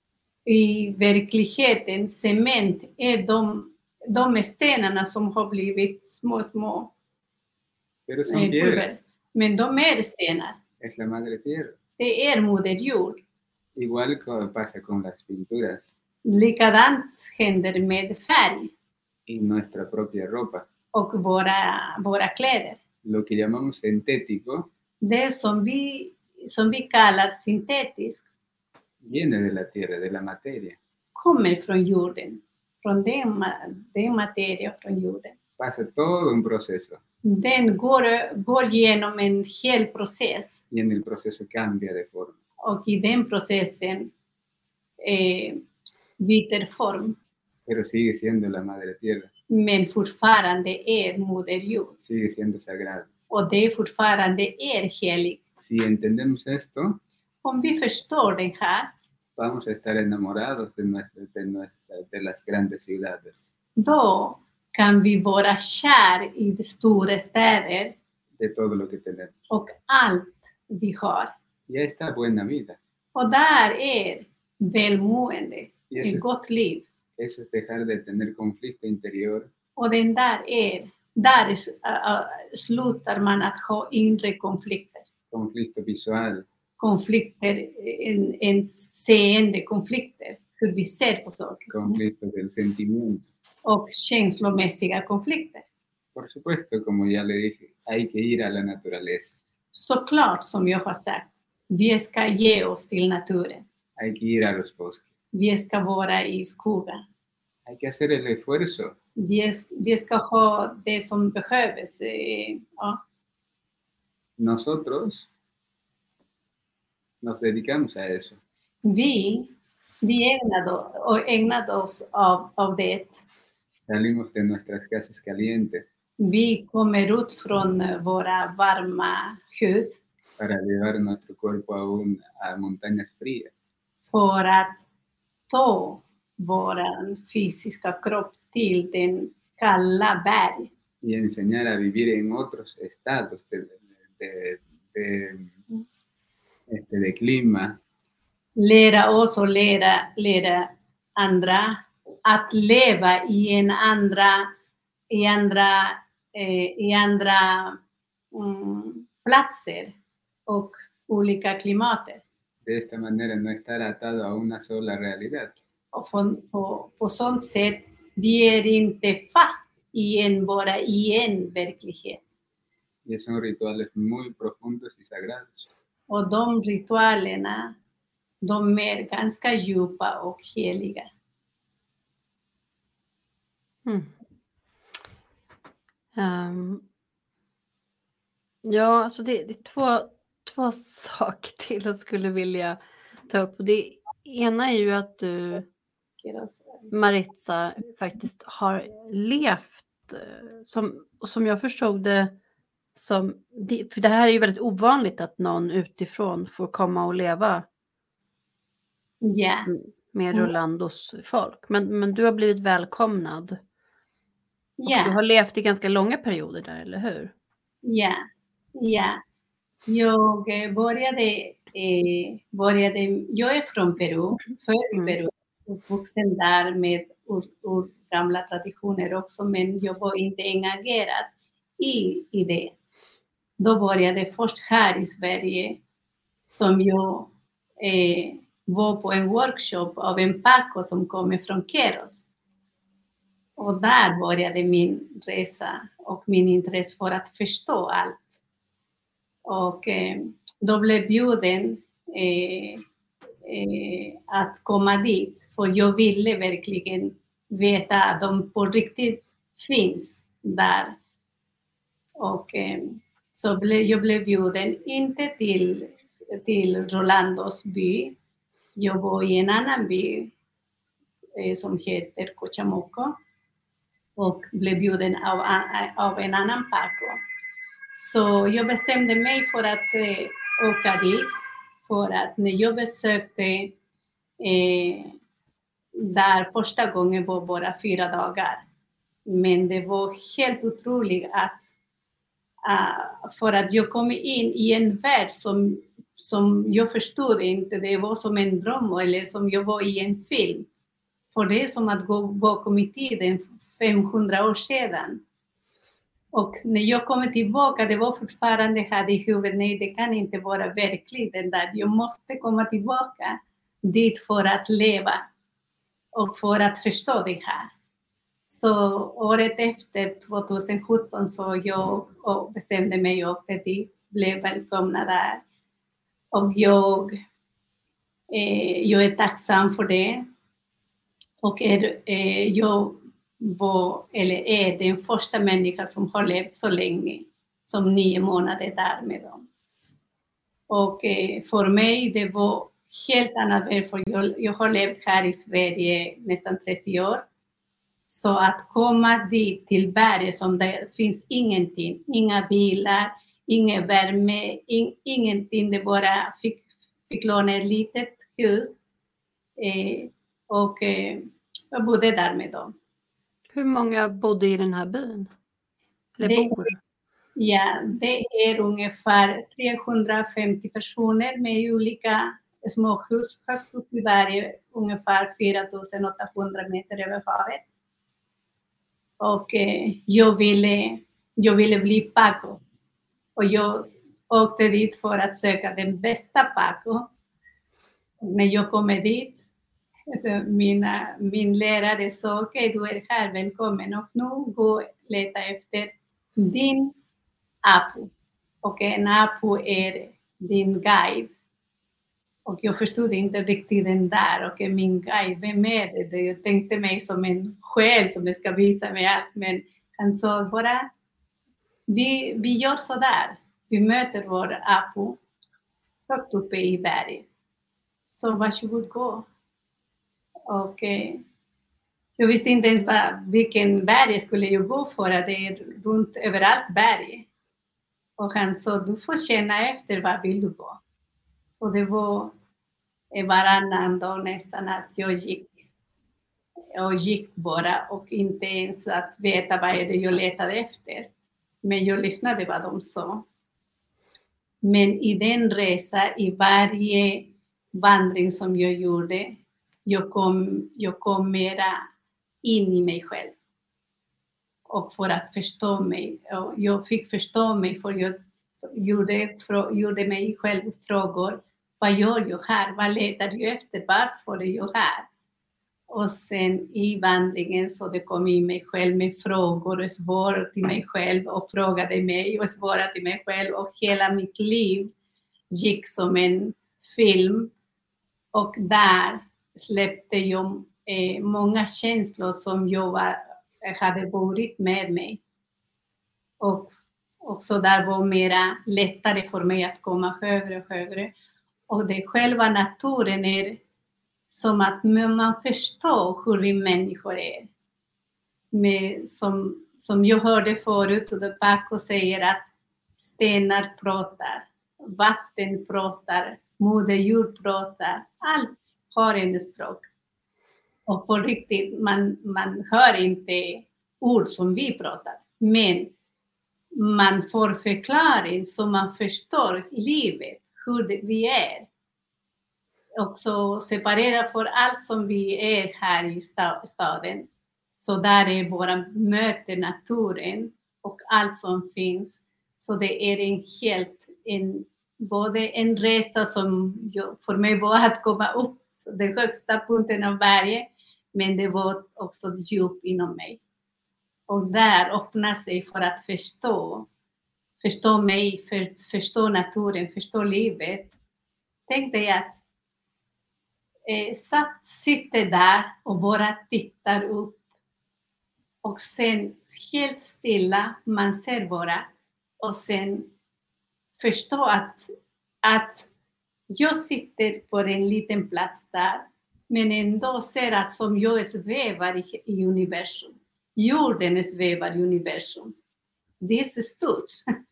S5: i verkligheten, cement är de, de stenarna som har blivit små, små
S6: pero son
S5: eh,
S6: piedras.
S5: pulver. Men de är stenar.
S6: Es la madre tierra.
S5: Det är moder jord.
S6: Igual co- pasa con las pinturas
S5: Likadant händer med färg
S6: y nuestra propia ropa.
S5: och våra, våra kläder.
S6: Lo que llamamos sintético
S5: Det som vi, som vi kallar syntetiskt
S6: viene de la tierra, de la materia.
S5: kommer från jorden. Från den, ma- den materia från jorden.
S6: Pasa todo un proceso
S5: Den går, går genom en hel process.
S6: y en el proceso cambia de forma.
S5: Och i den processen eh, byter form.
S6: Pero sigue siendo la madre tierra,
S5: Men fortfarande är moder jord.
S6: sigue siendo sagrado.
S5: Och det är fortfarande är helig.
S6: Si entendemos esto,
S5: Om vi förstår det här,
S6: vamos a estar enamorados de, nuestra, de, nuestra, de las grandes ciudades,
S5: då kan vi vara kär i de stora städer
S6: de todo lo que tenemos.
S5: och allt vi har.
S6: Y ahí está buena vida.
S5: Och där är välmående,
S6: Yes.
S5: ett gott liv.
S6: Eso es dejar de tener conflicto interior
S5: Och den där är, där är, uh, slutar man att ha inre konflikter.
S6: conflicto visual,
S5: Konflikter, en, en seende konflikter, hur vi ser på saker.
S6: conflicto del sentimiento.
S5: Och känslomässiga konflikter.
S6: Por supuesto, como ya le dije, hay que ir a la naturaleza,
S5: Såklart, som jag har sagt, vi ska ge oss till naturen.
S6: hay que ir a los bosques,
S5: Vi ska vara i skogen.
S6: hay que hacer el esfuerzo.
S5: Vi, vi ska ha det som behövs. eh, Ja.
S6: Nosotros nos dedicamos a eso.
S5: Vi, vi ägnade, och ägnade oss av, av det.
S6: Salimos de nuestras casas calientes
S5: Vi kommer ut från våra varma hus
S6: para llevar nuestro cuerpo aún a montañas frías.
S5: för att ta vår fysiska kropp till den kalla berg.
S6: Y enseñar a vivir en otros estados de, de, de, este, de clima,
S5: Lära oss och lära, lära andra att leva i en andra, i andra, eh, i andra mm, platser och olika klimater.
S6: de esta manera no estar atado a una sola realidad.
S5: Och på, på, på sånt sätt, vi är inte fast i en, bara i en verklighet.
S6: Y son rituales muy profundos y sagrados.
S5: Och de ritualerna, de är ganska djupa och heliga.
S4: Mm. Um, ja, alltså det, det är två, två saker till jag skulle vilja ta upp. Och det ena är ju att du, Maritza, faktiskt har levt eh, som, och som jag förstod det, som, för det här är ju väldigt ovanligt att någon utifrån får komma och leva
S5: Ja.
S4: med Rolandos folk. Men, men du har blivit välkomnad.
S5: Ja.
S4: Och du har levt i ganska långa perioder där, eller hur?
S5: Ja, ja. Jag började, eh, började, jag är från Peru, född i
S4: Mm.
S5: Peru, uppvuxen där med ur, ur gamla traditioner också, men jag var inte engagerad i, i det. Då började först här i Sverige, som jag eh, var på en workshop av en Paco som kommer från Keros. Och där började min resa och min intresse för att förstå allt. Och eh, då blev bjuden eh, eh, att komma dit. För jag ville verkligen veta att de på riktigt finns där. Och eh, så ble, jag blev bjuden inte till, till Rolandos by. Jag var i en annan by eh, som heter Cochamoco. Och blev bjuden av, av en annan Paco. Så jag bestämde mig för att eh, åka dit. För att när jag besökte eh, där första gången var bara fyra dagar. Men det var helt otroligt att uh, för att jag kom in i en värld som, som jag förstod inte. Det var som en dröm eller som jag var i en film. För det är som att gå bakom i tiden femhundra år sedan. Och när jag kom tillbaka, det var fortfarande här i huvudet, nej det kan inte vara verkligt den där. Jag måste komma tillbaka dit för att leva och för att förstå det här. Så året efter, tjugohundrasjutton, så jag bestämde mig och åkte dit, blev välkomna där. Och jag, eh, jag är tacksam för det. Och är, eh, jag var, eller är den första människan som har levt så länge som nio månader där med dem. Och eh, för mig det var helt annat, för jag, jag har levt här i Sverige nästan trettio år. Så att komma dit till berget som där finns ingenting, inga bilar, ingen värme, in, ingenting, det bara fick, fick låna ett litet hus. Eh, och eh, jag bodde där med dem.
S4: Hur många bodde i den här byn? Eller
S5: det,
S4: bor?
S5: Ja, det är ungefär trehundrafemtio personer med olika småhus. Högt upp i berget, ungefär fyra tusen åttahundra meter över havet. Och eh, jag, ville, jag ville bli Paco. Och jag åkte dit för att söka den bästa Paco. När jag kom dit, Mina, min lärare sa, okej, okay, du är här, välkommen. Och nu gå och leta efter din apu. Och en apu är din guide. Och jag förstod inte riktigt den där. Och min guide, vem är det? Jag tänkte mig som en själ som ska visa mig allt. Men han sa bara, vi, vi gör så där. Vi möter vår apu högt uppe i berget. Så varsågod, gå. Och eh, jag visste inte ens vad, vilken berg skulle jag gå för, att det är runt överallt berg. Och han sa, du får känna efter, vad vill du gå? Så det var eh, varannan dag nästan att jag gick. Jag gick bara och inte ens att veta vad är det jag letade efter. Men jag lyssnade vad de sa. Men i den resa, i varje vandring som jag gjorde, Jag kom, jag kom mera in i mig själv. Och för att förstå mig. Och jag fick förstå mig, för jag gjorde, gjorde mig själv frågor. Vad gör jag här? Vad letar jag efter? Varför är jag här? Och sen i vandringen så det kom in mig själv med frågor och svar till mig själv och frågade mig och svarade till mig själv. Och hela mitt liv gick som en film. Och där släppte jag eh, många känslor som jag var, hade burit med mig. Och också där var mera lättare för mig att komma högre och högre. Och det själva naturen är som att man förstår hur vi människor är. Med, som, som jag hörde förut, och Paco säger att stenar pratar, vatten pratar, moder jord pratar. Allt har en språk. Och på riktigt, man, man hör inte ord som vi pratar. Men man får förklaring så man förstår livet, hur det, vi är. Också separera för allt som vi är här i staden. Så där är våra möten, naturen och allt som finns. Så det är en helt, en, både en resa som jag, för mig var att komma upp den högsta punkten av berget. Men det var också djup inom mig. Och där öppna sig för att förstå. Förstå mig, för, förstå naturen, förstå livet. Tänk dig att eh, satt, sitter där och bara tittar upp. Och sen helt stilla, man ser bara. Och sen förstå att, att jag sitter på en liten plats där. Men ändå ser att som jag svävar i, i universum. Jorden svävar i universum. Det är så stort.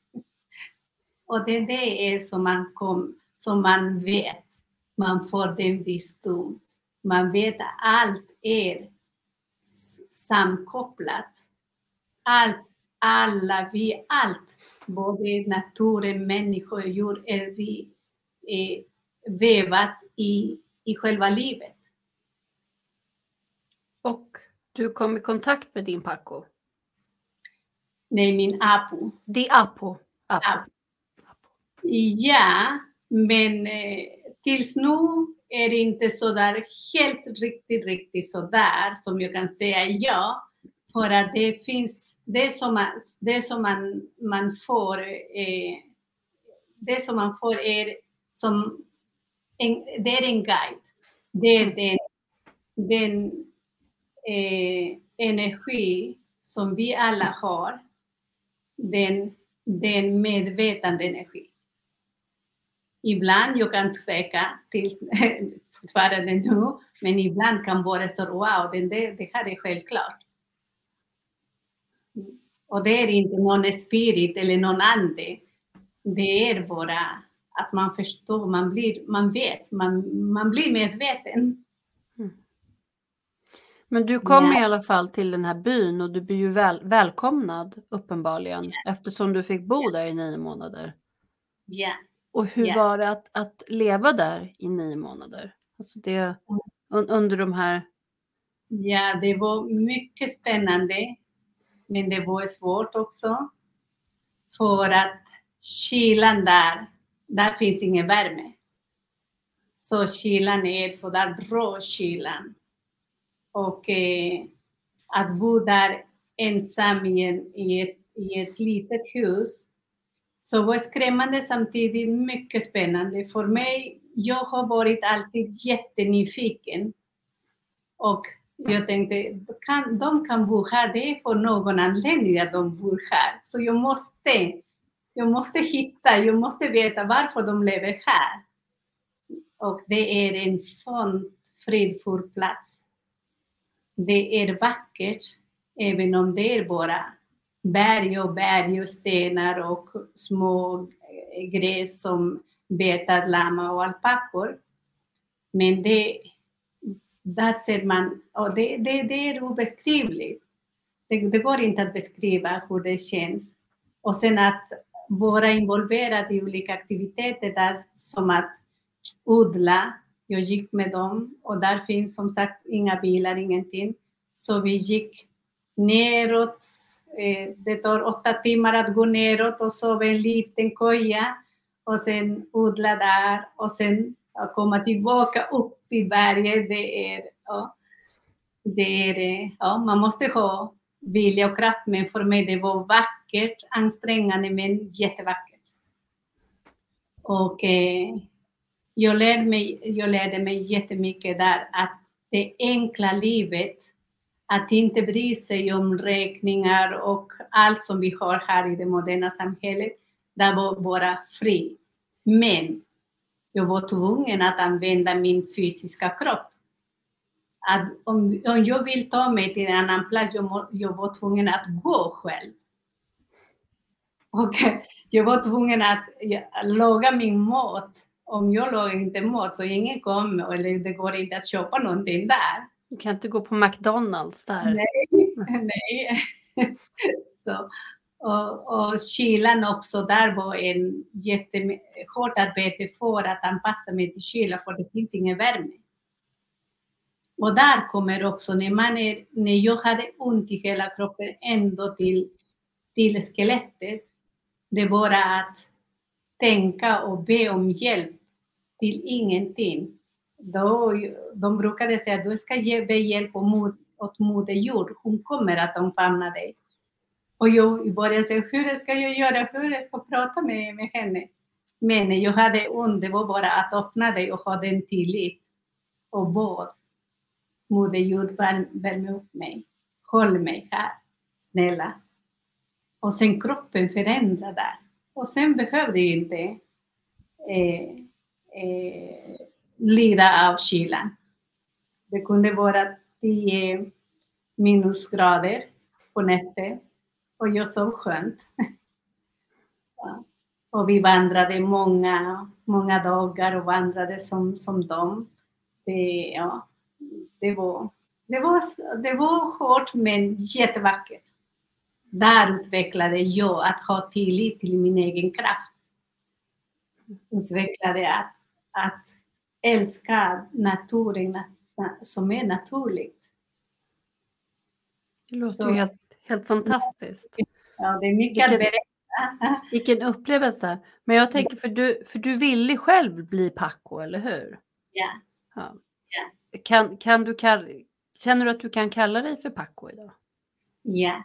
S5: Och det, det är som man, kom, som man vet. Man får den visdom. Man vet att allt är samkopplat. Allt, alla, vi, allt. Både naturen, människor och djur är vi är vävat i, i själva livet.
S4: Och du kom i kontakt med din Paco?
S5: Nej, min Apo.
S4: Det är Apo. Apo.
S5: Apo. Ja, men eh, tills nu är det inte så där helt riktigt, riktigt så där som jag kan säga ja. För att det finns, det som man, det som man, man får, eh, det som man får är som en, det är en guide. Det är den, den eh, energi som vi alla har. Den, den medvetande energi. Ibland jag kan tveka tills fortfarande nu, men ibland kan bara stå wow, det, det här är självklart. Och det är inte någon spirit eller någon ande. Det är bara att man förstår, man blir, man vet, man, man blir medveten.
S4: Mm. Men du kom
S5: Ja.
S4: i alla fall till den här byn och du blir ju väl, välkomnad uppenbarligen. Ja. Eftersom du fick bo där i nio månader.
S5: Ja.
S4: Och hur
S5: Ja.
S4: var det att, att leva där i nio månader? Alltså det, un, under de här...
S5: Ja, det var mycket spännande. Men det var svårt också. För att kylan där, där finns ingen värme. Så kylan är sådär bra kylan. Och eh, att bo där ensam i, en, i, ett, i ett litet hus. Så var skrämmande samtidigt mycket spännande. För mig, jag har varit alltid jättenyfiken. Och jag tänkte, kan, de kan bo här, det är för någon anledning att de bor här. Så jag måste, jag måste hitta, jag måste veta varför de lever här. Och det är en sån fridfull plats. Det är vackert, även om det är bara berg och berg och stenar och små gräs som betar lama och alpackor. Men det där ser man, och det, det, det är obeskrivligt. Det, det går inte att beskriva hur det känns. Och sen att vara involverad i olika aktiviteter där, som att odla. Jag gick med dem och där finns som sagt inga bilar, ingenting. Så vi gick neråt. Det tar åtta timmar att gå neråt och sova i en liten koja. Och sen odla där och sen att komma tillbaka upp i berget, det är, ja. det är, ja, man måste ha vilja och kraft, men för mig det var vackert, ansträngande men jättevackert. Och eh, jag, lärde mig, jag lärde mig jättemycket där, att det enkla livet, att inte bry sig om räkningar och allt som vi har här i det moderna samhället, där var bara fri. Men jag var tvungen att använda min fysiska kropp. Att om, om jag vill ta mig till en annan plats, jag, må, jag var tvungen att gå själv. Och jag var tvungen att jag, laga min mat. Om jag lagar inte mat så ingen kommer, eller det går inte att köpa någonting där.
S4: Du kan inte gå på McDonalds där.
S5: Nej, nej. Så, och, och kylan också, där var en jättehårt arbete för att anpassa mig till kyla, för det finns ingen värme. Och där kommer också, när, man är, när jag hade ont i hela kroppen ända till, till skelettet, det var bara att tänka och be om hjälp till ingenting. Då, de brukade säga att du ska ge, be hjälp åt, åt Moder Jord, hon kommer att omfamna dig. Och jag började säga, hur ska jag göra, hur ska jag prata med, med henne? Men jag hade ont, det var bara att öppna dig och ha den tillit och bad. Moder Jord, värme upp mig, håll mig här, snälla. Och sen kroppen förändrade där. Och sen behövde jag inte eh, eh, lida av kylan. Det kunde vara tio minusgrader på nätet. Och jag sov skönt. Ja. Och vi vandrade många, många dagar och vandrade som, som dem. Det, ja, det, var, det, var, det var hårt men jättevackert. Där utvecklade jag att ha tillit till min egen kraft. Utvecklade att, att älska naturen som är naturligt.
S4: Det låter
S5: Så,
S4: ju helt, helt fantastiskt.
S5: Ja, det är mycket
S4: vilken,
S5: att berätta.
S4: Vilken upplevelse. Men jag tänker, för du, för du ville själv bli Paco, eller hur?
S5: Ja.
S4: Ja.
S5: Ja.
S4: Kan, kan du, känner du att du kan kalla dig för Paco idag?
S5: Ja.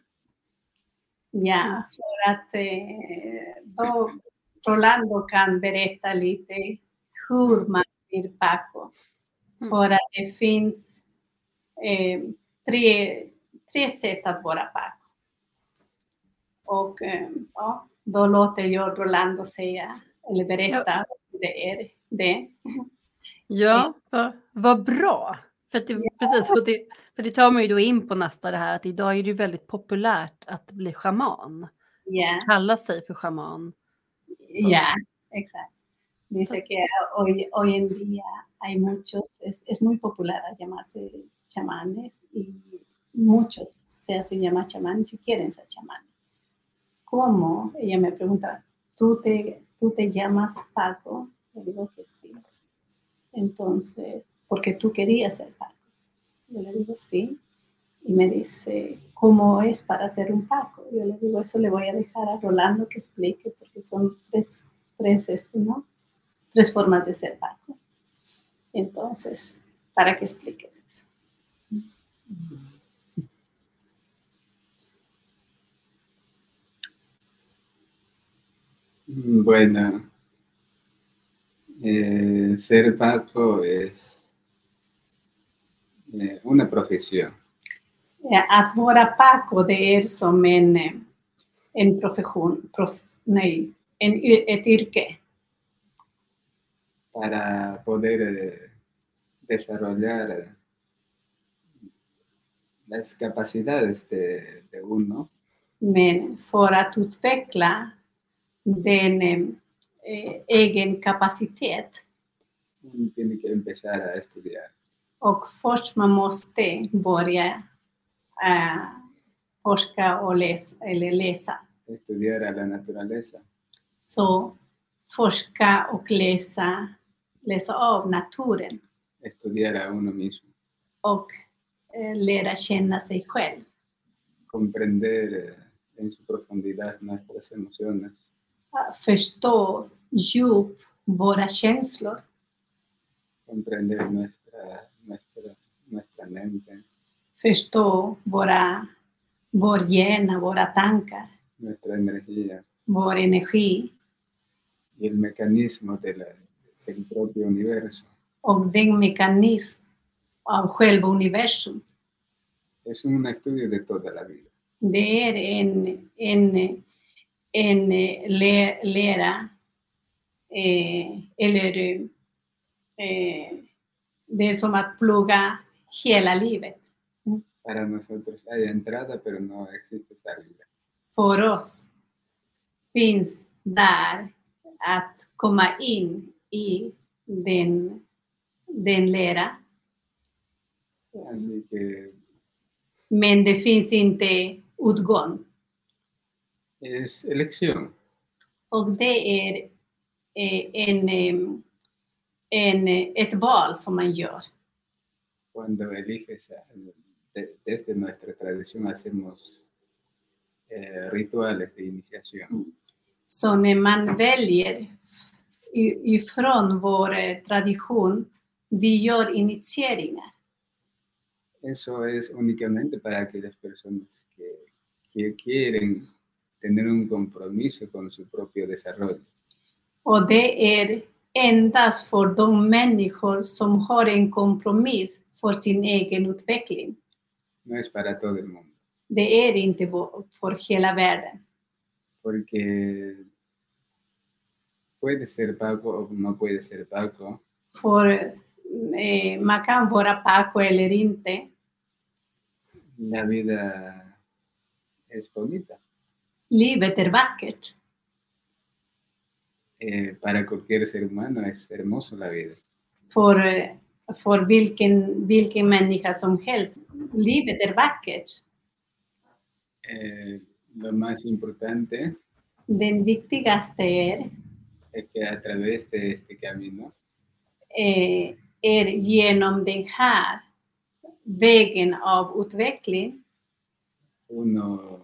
S5: Ja, för att eh, då Rolando kan berätta lite hur man blir Paco. Mm. För att det finns eh, tre, tre sätt att vara Paco. Och eh, ja, då låter jag Rolando säga, eller berätta ja. hur det är det.
S4: Ja, vad, vad bra. För, det, ja. precis, för, det, för det tar man ju då in på nästa det här, att idag är det ju väldigt populärt att bli shaman.
S5: Yeah.
S4: Och kalla sig för shaman.
S5: Ja, yeah, exacto. Dice que hoy, hoy en día hay muchos, es, es muy popular llamarse chamanes y muchos se hacen llamar chamanes y quieren ser chamanes. ¿Cómo? Ella me pregunta, ¿tú te, tú te llamas Paco? Le digo que sí. Entonces, porque tú querías ser Paco. Yo le digo sí. Y me dice, ¿cómo es para ser un Paco? Yo le digo, eso le voy a dejar a Rolando que explique, porque son tres, tres, esto, ¿no? Tres formas de ser Paco. Entonces, para que expliques eso.
S6: Bueno, eh, ser Paco es eh, una profesión.
S5: Att vara Paco, det är som en, en profession, prof, nej, en, ett yrke.
S6: Para poder eh, desarrollar eh, las capacidades de, de uno.
S5: Men för att utveckla den eh, egen kapacitet.
S6: Uno tiene que empezar a estudiar.
S5: Och först man måste börja Uh, forska och läsa, eller läsa.
S6: Estudiar a la naturaleza.
S5: Så forska och läsa, läsa av naturen.
S6: Estudiar a uno mismo.
S5: Och uh, lära känna sig själv.
S6: Comprender eh, en su profundidad nuestras emociones.
S5: Uh, förstå djup våra känslor.
S6: Comprender nuestra, nuestra, nuestra mente,
S5: förstå våra, vår hjärna, våra tankar,
S6: nuestra energía
S5: vår energi
S6: y el mecanismo de la- del propio universo.
S5: och den mekanism av själva universum.
S6: Es un estudio de toda la vida.
S5: Det är en, en, en le, lära, eh, eller eh, det är som att plugga hela livet.
S6: Para nosotros hay entrada, pero no existe salida.
S5: För oss finns där att komma in i den, den lära.
S6: Así que
S5: Men det finns inte utgång.
S6: es elección.
S5: Och det är eh, en, em, en, ett val som man gör.
S6: Cuando eliges, de- desde nuestra tradición hacemos eh, rituales de iniciación.
S5: Så när man väljer i- ifrån vår eh, tradition, vi gör initieringar.
S6: Eso es únicamente para aquellas personas que, que quieren tener un compromiso con su propio desarrollo.
S5: Och det är endast för de människor som har en kompromiss för sin egen utveckling.
S6: No es para todo el mundo,
S5: Det är inte bo- för hela världen.
S6: porque puede ser Paco o no puede ser Paco,
S5: För eh, man kan vara Paco eller inte.
S6: la vida es bonita.
S5: Livet är vackert.
S6: Eh, para cualquier ser humano es hermoso la vida.
S5: För, eh, för vilken, vilken människa som helst. Livet är vackert.
S6: Eh, lo más importante
S5: Den viktigaste är,
S6: es que a través de este camino
S5: eh, är genom den här vägen av utveckling
S6: uno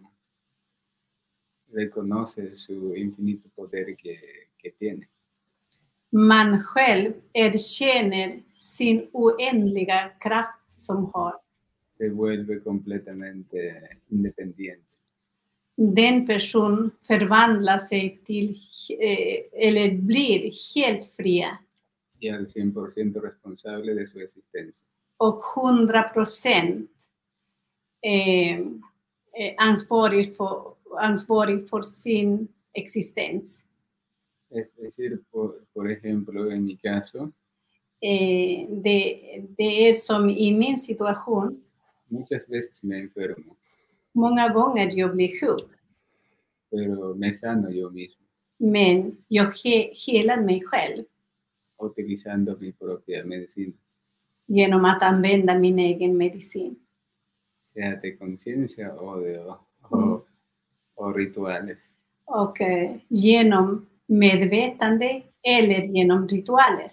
S6: reconoce su infinito poder que, que tiene.
S5: man själv erkänner sin oändliga kraft som har.
S6: Se vuelve completamente independiente.
S5: Den person förvandlar sig till, eh, eller blir helt fria
S6: Y al cien por ciento responsable de su existencia.
S5: och hundra procent eh, eh, ansvarig, för, ansvarig för sin existens.
S6: Es decir, por, por ejemplo, en mi caso,
S5: Eh, det, det är som i min situation,
S6: muchas veces me enfermo,
S5: många gånger jag blir sjuk,
S6: pero me sano yo mismo,
S5: men jag he, helar mig själv
S6: utilizando mi propia medicina,
S5: genom att använda min egen medicin.
S6: sea de conciencia o, de, o, o rituales.
S5: Och eh, genom medvetande eller genom ritualer.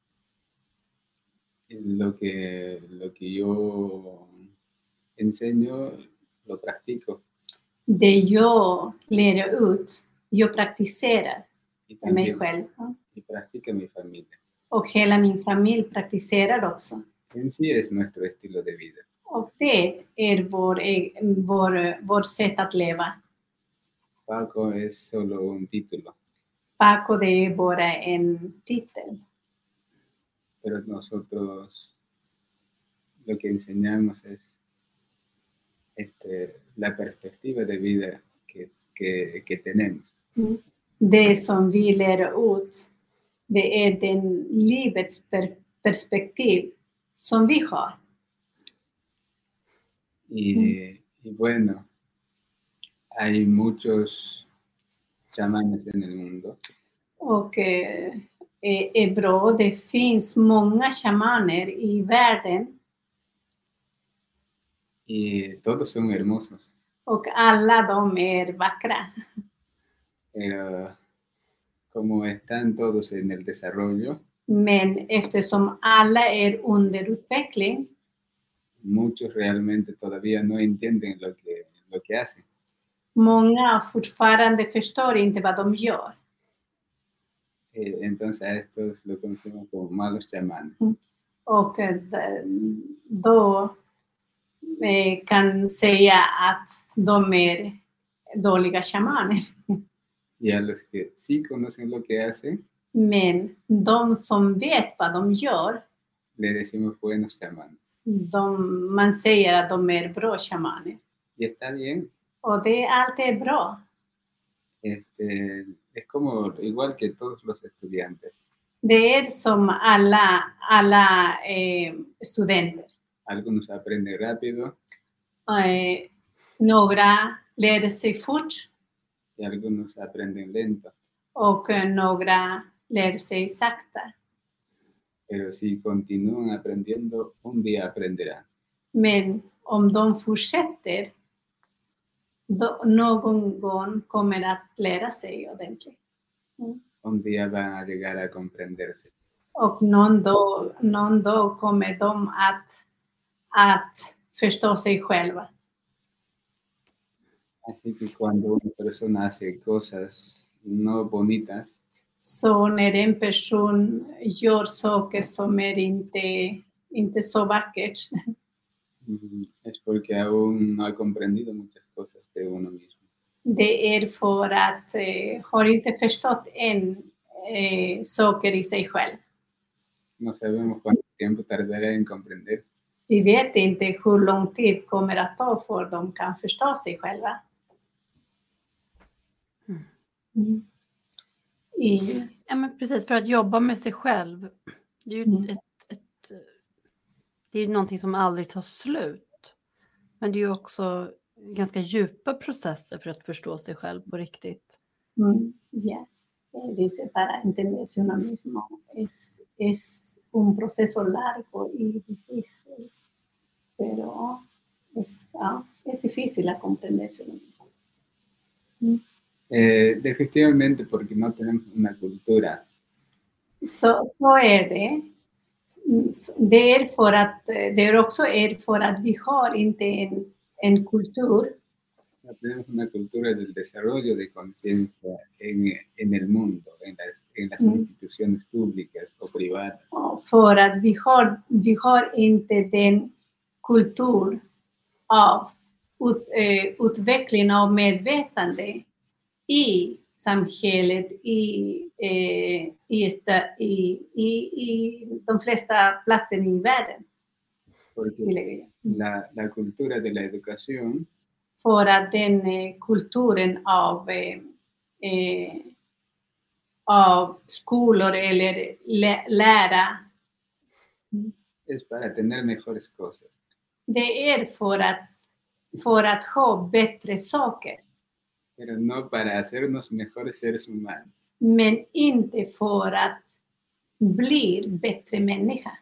S6: Lo que, lo que yo enseño, lo practico.
S5: Det jag lär ut, jag praktiserar
S6: Y
S5: med mig
S6: también
S5: själv. Ja.
S6: y practica mi familia.
S5: Och hela min familj praktiserar också.
S6: En sí es nuestro estilo de vida.
S5: Och det är vår, e- vår, vår sätt att leva.
S6: Paco es solo un título,
S5: Paco, det är bara en titel.
S6: pero nosotros lo que enseñamos es este, la perspectiva de vida que, que, que tenemos.
S5: Mm. Det som vi lär ut, det är den livets per, perspektiv som vi har.
S6: Y, y bueno, hay muchos chamanes en el mundo
S5: Och eh, är, är bra. Det finns många shamaner i världen
S6: y todos son hermosos,
S5: och alla de är vackra.
S6: pero como están todos en el desarrollo,
S5: Men eftersom alla är under utveckling,
S6: muchos realmente todavía no entienden lo que, lo que hacen.
S5: många fortfarande förstår inte vad de gör.
S6: Eh, entonces a estos lo conocemos como malos chamanes.
S5: Och då kan säga att de är dåliga shamaner.
S6: Y a los que sí conocen lo que hacen,
S5: Men de som vet vad de gör,
S6: le decimos buenos chamanes.
S5: de, man säger att de är bra shamaner.
S6: Y está bien.
S5: Och det är alltid bra.
S6: Este, es como igual que todos los estudiantes.
S5: Det är som alla, alla eh, studenter.
S6: Algunos aprenden rápido
S5: Eh, några lär sig fort
S6: y algunos aprenden lento.
S5: och några lär sig sakta.
S6: Pero si continúan aprendiendo, un día aprenderán.
S5: Men om de fortsätter, då, någon gång kommer att lära sig ordentligt. Mm.
S6: Un día van a llegar a comprenderse.
S5: Och någon dag, någon dag kommer de att, att förstå sig själva.
S6: Así que cuando una persona hace cosas no bonitas,
S5: Så när en person gör saker som är inte, inte så vackert,
S6: es porque aún no ha comprendido muchas cosas de uno mismo.
S5: det är för att eh, har inte förstått en eh, saker i sig själv.
S6: No sabemos cuánto tiempo tardará en comprender.
S5: Vi vet inte hur lång tid kommer att ta för att de kan förstå sig själva. Mm. I,
S4: Ja, men precis, för att jobba med sig själv, det är ju
S5: Mm.
S4: ett, ett, det är ju någonting som aldrig tar slut. Men det är ju också ganska djupa processer för att förstå sig själv på riktigt.
S5: mm, yeah. Dice, para entenderse uno mismo es, es un proceso largo y difícil, pero es, ah, es difícil a comprenderse uno mismo. Mm.
S6: Eh, efectivamente, porque no tenemos una cultura.
S5: Så, så är det. Det är, för att, det är också är för att vi har inte en, en kultur.
S6: No tenemos una cultura del desarrollo de conciencia en, en el mundo, en las, en las
S5: Mm.
S6: instituciones públicas o privadas.
S5: För att vi har, vi har inte den kultur av ut, eh, utveckling av medvetande i samhället, i, eh, i, stö- i, i, i de flesta platser i världen.
S6: Porque
S5: tillägger jag.
S6: la, la cultura de la educación
S5: För att den eh, kulturen av, eh, eh, av skolor eller lä- lära,
S6: es para tener mejores cosas.
S5: det är för att, för att ha bättre saker.
S6: Pero no para hacernos mejores seres humanos.
S5: Men inte för att bli bättre människa.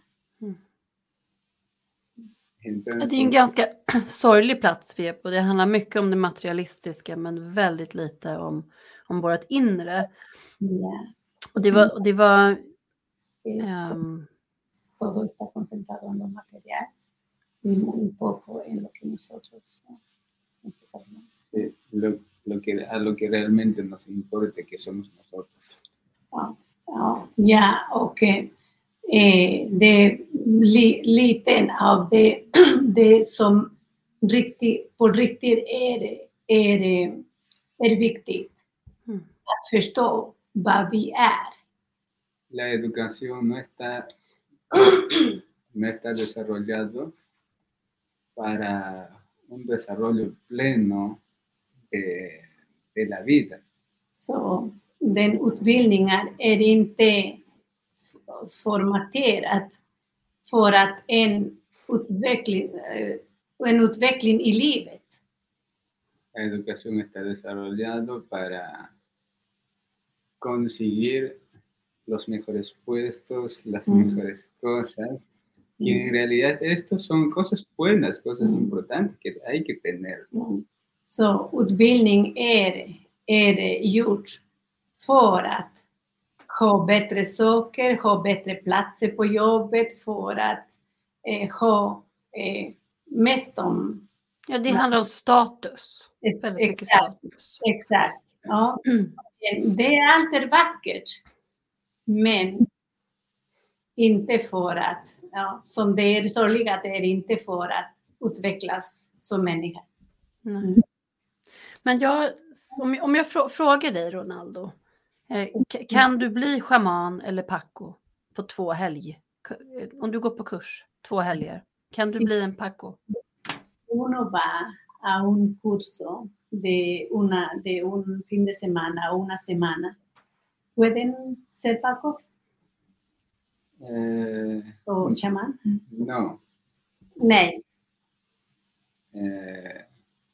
S4: Ja,
S6: Entonces,
S4: det är ju en ganska sorglig plats vi är på. Det handlar mycket om det materialistiska men väldigt lite om, om vårt inre.
S5: Ja.
S4: Och det var, och det var
S5: Es,
S4: ehm,
S5: todo está concentrado en lo material y muy poco en lo que nosotros eh, empezamos.
S6: sí, lo, lo que, a lo que realmente nos importa, que somos nosotros.
S5: Ja, ja, ja, och eh, det li, liten av det, det som riktigt, på riktigt är, är, är viktigt
S4: Mm.
S5: att förstå vad vi är.
S6: La educación no está, no está desarrollado para un desarrollo pleno de, de la vida.
S5: Så den utbildningen är inte f- formaterad för att en utveckling, eh, en utveckling i livet.
S6: La educación está desarrollado para conseguir los mejores puestos, las
S5: Mm.
S6: mejores cosas. Y en realidad estos son cosas buenas, cosas
S5: Mm.
S6: importantes que hay que tener.
S5: Mm. Så utbildning är, är gjort för att ha bättre saker, ha bättre platser på jobbet, för att eh, ha eh, mest om...
S4: ja, det handlar om status.
S5: Ex-
S4: Väldigt mycket
S5: exakt.
S4: status.
S5: Exakt. Ja.
S4: Mm.
S5: Det är alltid vackert, men inte för att, ja, som det är sorgliga, det är inte för att utvecklas som människa.
S4: Nej. Men jag, om, om jag frå, frågar dig, Ronaldo, eh, k- kan du bli shaman eller Paco på två helger? Om du går på kurs två helger, kan du
S5: Sí.
S4: bli en Paco?
S5: Si uno va a un curso de, una, de un fin de semana o una semana, ¿pueden ser Pacos
S6: Eh,
S5: o chamán?
S6: no.
S5: Nej.
S6: Eh,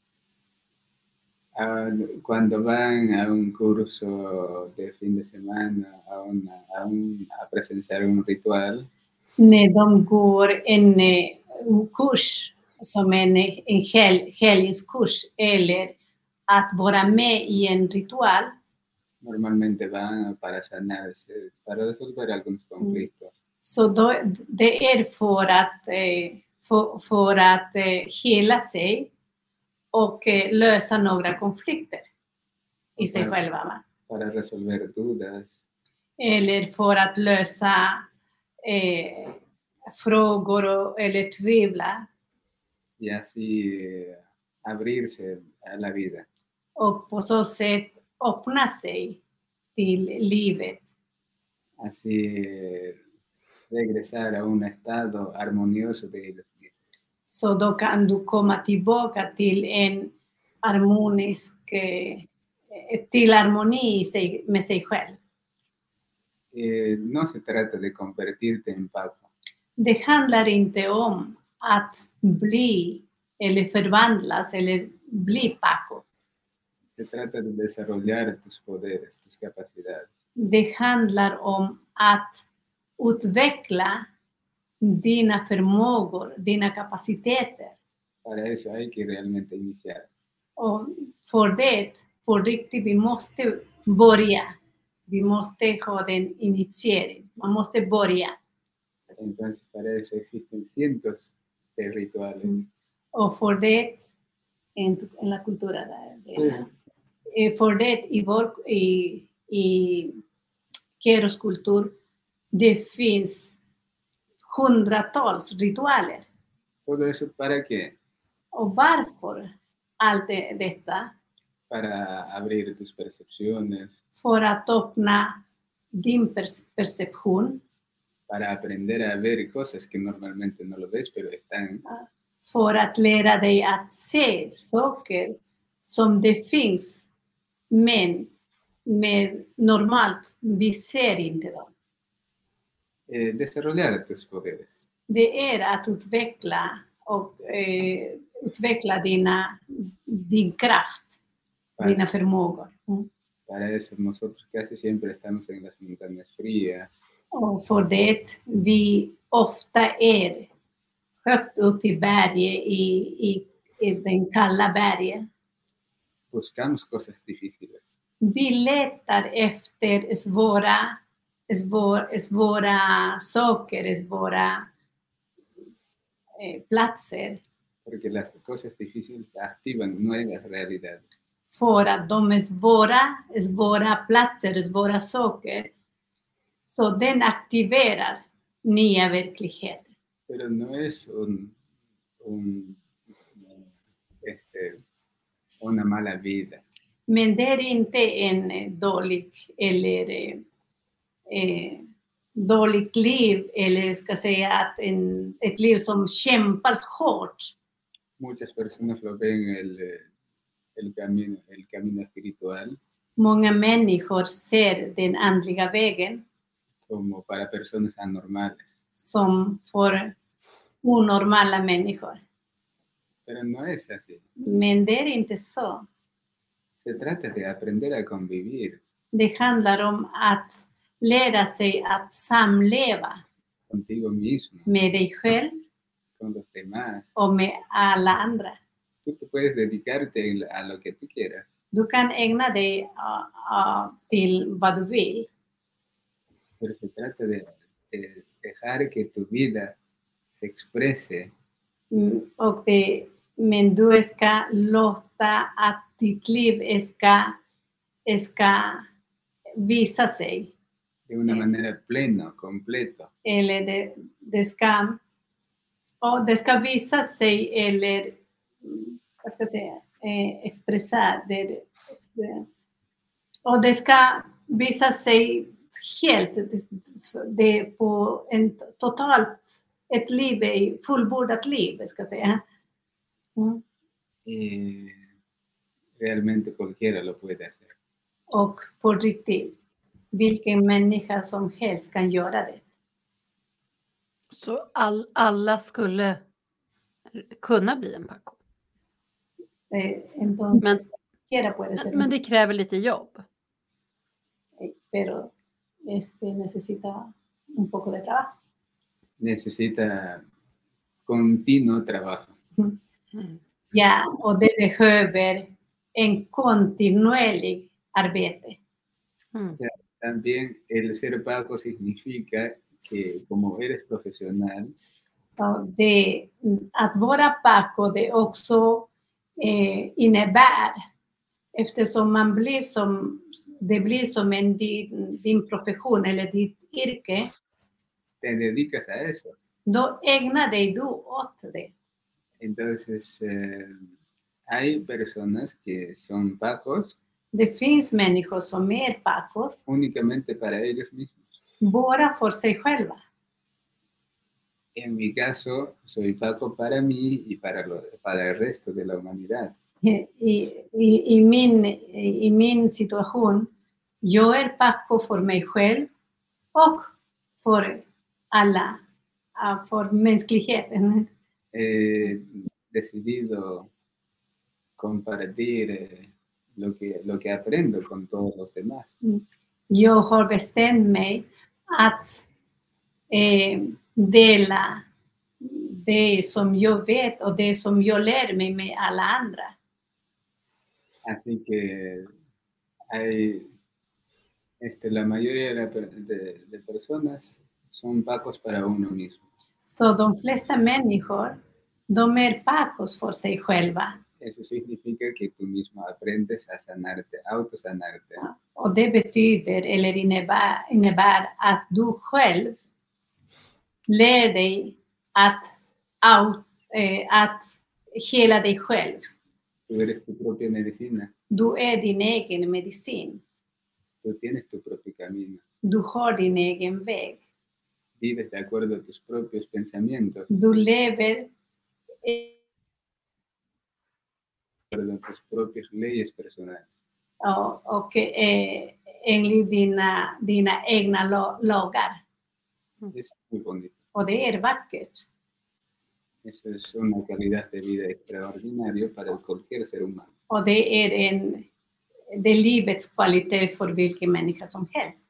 S6: a- cuando van a un curso de fin de semana, a, una, a, un, a presenciar un ritual,
S5: När de går en eh, kurs som en, en hel, helgens kurs eller att vara med i en ritual,
S6: normalmente van para sanarse, para resolver algunos conflictos.
S5: så då, det är för att, eh, för, för att eh, hela sig och eh, lösa några konflikter i sig
S6: Para-
S5: själva. Va?
S6: Para resolver dudas,
S5: Eller för att lösa eh, frågor och, eller tvivla.
S6: y así eh, abrirse a la vida.
S5: Och på så sätt öppna sig till livet.
S6: Así eh, regresar a un estado armonioso de ellos mismos.
S5: Så då kan du komma tillbaka till en harmonisk, eh, till harmoni i sig, med sig själv.
S6: Eh, no se trata de convertirte en Paco,
S5: Det handlar inte om att bli eller förvandlas eller bli Paco.
S6: se trata de desarrollar tus poderes, tus capacidades.
S5: Det handlar om att utveckla dina förmågor, dina kapaciteter.
S6: Para eso hay que realmente iniciar.
S5: Och för det, på riktigt, vi måste börja. Vi måste ha den initiering. Man måste börja.
S6: Entonces, para eso existen cientos de rituales.
S5: Mm. Och för det, en, en la cultura där,
S6: Sí.
S5: eh, för det i vår, i, i Keros kultur, det finns hundratals ritualer.
S6: Todo eso para qué?
S5: Och varför allt det, detta?
S6: Para abrir tus percepciones,
S5: För att öppna din pers- perception.
S6: para aprender a ver cosas que normalmente no lo ves, pero están.
S5: För att lära dig att se saker som det finns, men med normalt, vi ser inte dem.
S6: Eh, desarrollar tus poderes.
S5: Det är att utveckla och eh, utveckla dina, din kraft,
S6: Para,
S5: dina förmågor. Mm.
S6: para eso nosotros casi siempre estamos en las montañas frías,
S5: Och för det vi ofta är högt upp i berget, i, i, i den kalla berget.
S6: buscamos cosas difíciles.
S5: Vi letar efter svåra, svår, svåra saker, svåra eh, platser.
S6: Porque las cosas difíciles activan nuevas realidades.
S5: För att de är svåra, svåra platser, svåra saker. Så den aktiverar nya verkligheter.
S6: Pero no es un, un, este, una mala vida.
S5: Men det är inte en dålig eller eh, dåligt liv, eller ska säga att en, ett liv som kämpar hårt.
S6: Muchas personas lo ven el, el, camino, el camino espiritual
S5: Många människor ser den andliga vägen
S6: como para personas anormales.
S5: som för onormala människor.
S6: Pero no es así.
S5: Men det är inte så.
S6: Se trata de aprender a convivir
S5: Det handlar om att lära sig att samleva
S6: contigo mismo,
S5: med dig själv
S6: con los demás.
S5: och med alla andra.
S6: Tú te puedes dedicarte a lo que tú quieras,
S5: Du kan ägna dig uh, uh, till vad du vill.
S6: pero se trata de, de dejar que tu vida se exprese
S5: Mm, och det, men du ska låta att ditt liv ska, ska visa sig.
S6: de una manera pleno, completo.
S5: Eller det, det ska, och det ska visa sig eller vad ska jag säga, eh, expressa det, och det ska visa sig helt det, det på en totalt ett liv, ett fullbordat liv, ska jag säga. Mm.
S6: Eh, realmente cualquiera lo puede hacer.
S5: Och på riktigt, vilken människa som helst kan göra det.
S4: Så all, alla skulle kunna bli en Paco?
S5: Eh, entonces,
S4: Men,
S5: cualquiera puede ser.
S4: men det kräver lite jobb.
S5: Pero este, necesita un poco de trabajo.
S6: Necesita continuo trabajo.
S5: Mm.
S4: Mm.
S5: Ja, och det behöver en kontinuerlig arbete.
S4: Mm.
S6: O sea, también el ser Paco significa que como eres profesional,
S5: Och det, att vara Paco, det också eh, innebär, eftersom man blir som, det blir som en din, din profession eller ditt yrke,
S6: te dedicas a eso.
S5: då ägnar dig du åt det.
S6: Entonces, eh, hay personas que son Pacos
S5: Det finns människor som är Pacos,
S6: únicamente para ellos mismos.
S5: bara för sig själva.
S6: En mi caso, soy Paco para mí y para, lo, para el resto de la humanidad.
S5: I, i, i, min, I min situation, jag är Paco för mig själv och för alla, för mänskligheten.
S6: He decidido compartir eh, lo, que, lo que aprendo con todos los demás.
S5: Jag har bestämt mig att eh, dela det som jag vet och det som jag lär mig med alla andra.
S6: Así que hay, este, la mayoría de, la, de, de personas son Pacos para uno mismo.
S5: Så de flesta människor, de är Pacos för sig själva.
S6: Eso significa que tú mismo aprendes a sanarte, autosanarte.
S5: Ja, och det betyder, eller innebär, innebär att du själv lär dig att, out, eh, att hela dig själv.
S6: Tú eres tu propia medicina.
S5: Du är din egen medicin.
S6: Tú tienes tu propio camino.
S5: Du har din egen väg.
S6: Vives de acuerdo a tus propios pensamientos.
S5: Du lever eh,
S6: de acuerdo a tus propias leyes personales.
S5: och, och eh, enligt dina, dina egna lo, lagar.
S6: Es muy bonito.
S5: Och det är vackert.
S6: Eso es una calidad de vida extraordinaria para cualquier ser humano.
S5: Och det är en det är livets kvalitet för vilken människa som helst.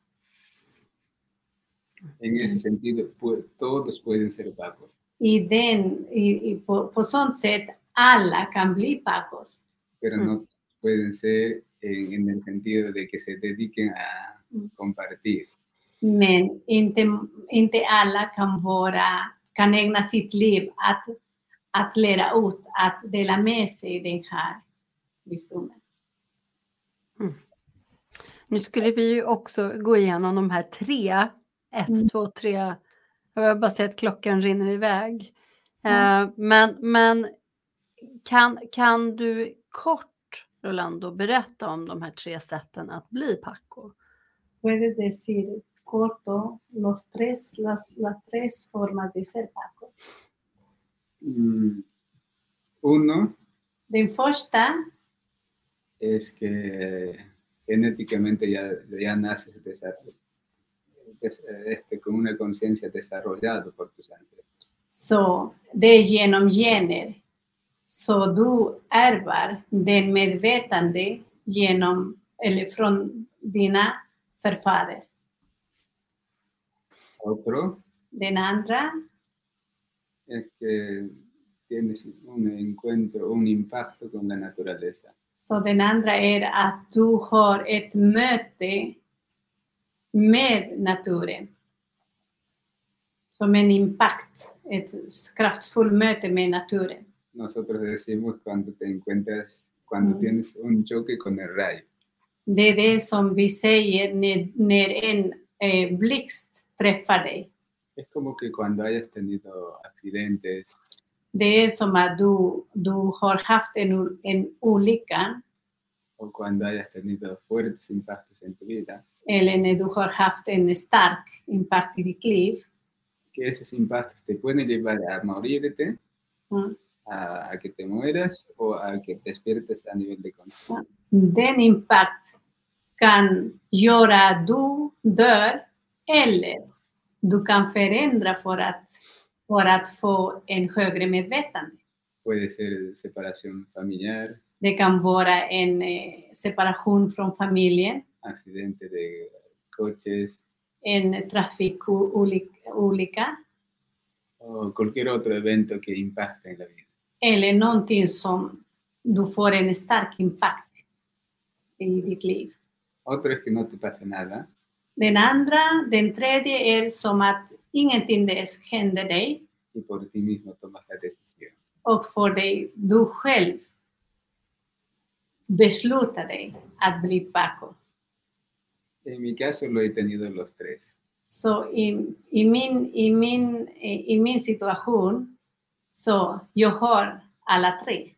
S6: En ese sentido, pu- todos pueden ser Pacos.
S5: I den, i, i, på, på sånt sätt alla kan bli Pacos.
S6: Pero no pueden ser en, en el sentido de que se dediquen a compartir.
S5: Men inte, inte alla kan vara, kan ägna sitt liv att, att lära ut, att dela med sig den här visdomen.
S4: Mm. Nu skulle vi ju också gå igenom de här tre. Ett, mm. två, tre. Jag vill bara säga att klockan rinner iväg. Mm. Uh, men men kan, kan du kort, Rolando, berätta om de här tre sätten att bli Paco?
S5: Puedes decir corto los tres, las, las tres formas de ser Paco.
S6: Mm. Uno.
S5: Den första
S6: es que genéticamente ya, ya naces desarrollado. Este, con una conciencia desarrollada por tus ancestros.
S5: Så det är genom gener. Så du ärvar den medvetande genom, eller från dina förfäder.
S6: Otro.
S5: Den andra.
S6: Es que tienes un encuentro, un impacto con la naturaleza.
S5: Så den andra är att du har ett möte med naturen. Som en impact, ett kraftfullt möte med naturen.
S6: Nosotros decimos cuando te encuentras, cuando mm. tienes un choque con el rayo.
S5: Det är det som vi säger när, när en eh, blixt träffar dig.
S6: Es como que cuando hayas tenido accidentes
S5: Det är som att du, du har haft en, en olycka
S6: o cuando hayas tenido fuertes impactos en tu vida,
S5: eller när du har haft en stark impact i ditt liv.
S6: que esos impactos te pueden llevar a morirte,
S5: Mm.
S6: a, a que te mueras o a que te despiertes a nivel de conciencia.
S5: Den impact kan göra att du dör eller du kan förändra för att, för att få en högre medvetande.
S6: Puede ser separación familiar,
S5: Det kan vara en eh, separation från familjen,
S6: accidente de coches
S5: en trafikolycka
S6: o cualquier otro evento que impacte en la vida.
S5: eller någonting som du får en stark impact i ditt liv.
S6: Otro es que no te pasa nada
S5: Den andra, den tredje är som att ingenting dess händer dig
S6: y por ti mismo tomas la decisión.
S5: och för dig, du själv beslutar dig att bli Paco.
S6: En mi caso lo he tenido los tres.
S5: Så i, i, min, i, min, i min situation så jag har alla tre.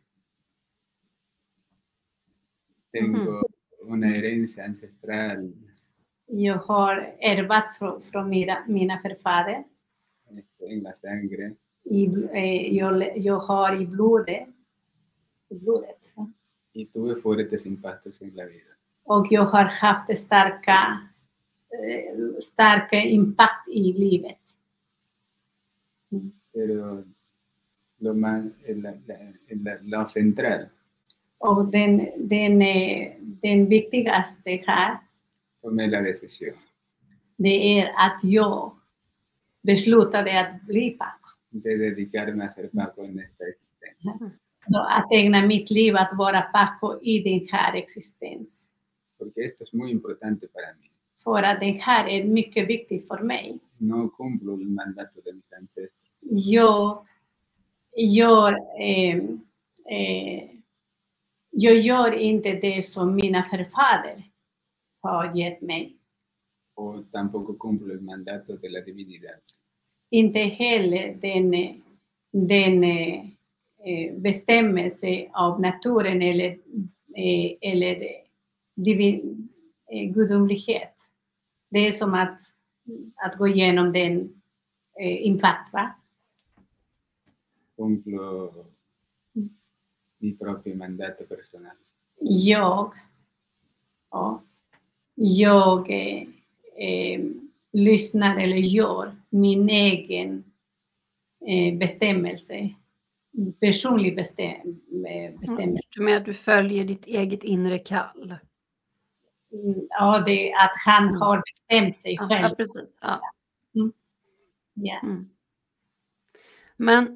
S6: Tengo una herencia ancestral
S5: Jag har ärvat från, från mina, mina förfäder.
S6: este, en la sangre
S5: I, eh, jag, jag har i blodet. I blodet ja.
S6: y tuve fuertes impactos en la vida.
S5: Och jag har haft starka, eh, starka impact i livet. Mm.
S6: Pero lo, más, la, la, la, lo central
S5: Och den, den, eh, den viktigaste här,
S6: tomé la decisión
S5: det är att jag beslutade att bli Paco.
S6: de dedicarme a ser Paco en esta existencia.
S5: Så att ägna mitt liv att vara Paco i den här existens.
S6: Porque esto es muy importante para mí.
S5: För att det här är mycket viktigt för mig.
S6: No cumplo el mandato de mis ancestros.
S5: Jag gör, eh, eh, jag gör inte det som mina förfäder har gett mig.
S6: O tampoco cumplo el mandato de la divinidad.
S5: Inte heller den, den eh, bestämmelse av naturen eller, eh, eller divin, eh, gudomlighet. Det är som att, att gå igenom den eh, impact, va?
S6: Cumplo mi propio mandato personal.
S5: Jag, ja, jag eh, eh, lyssnar eller gör min egen eh, bestämmelse, personlig bestäm, eh, bestämmelse.
S4: Du menar att du följer ditt eget inre kall?
S5: Mm, Ja, det är att han
S4: Mm.
S5: har bestämt sig
S4: Ja,
S5: själv.
S4: ja, precis. Ja.
S5: Ja.
S4: Mm. Men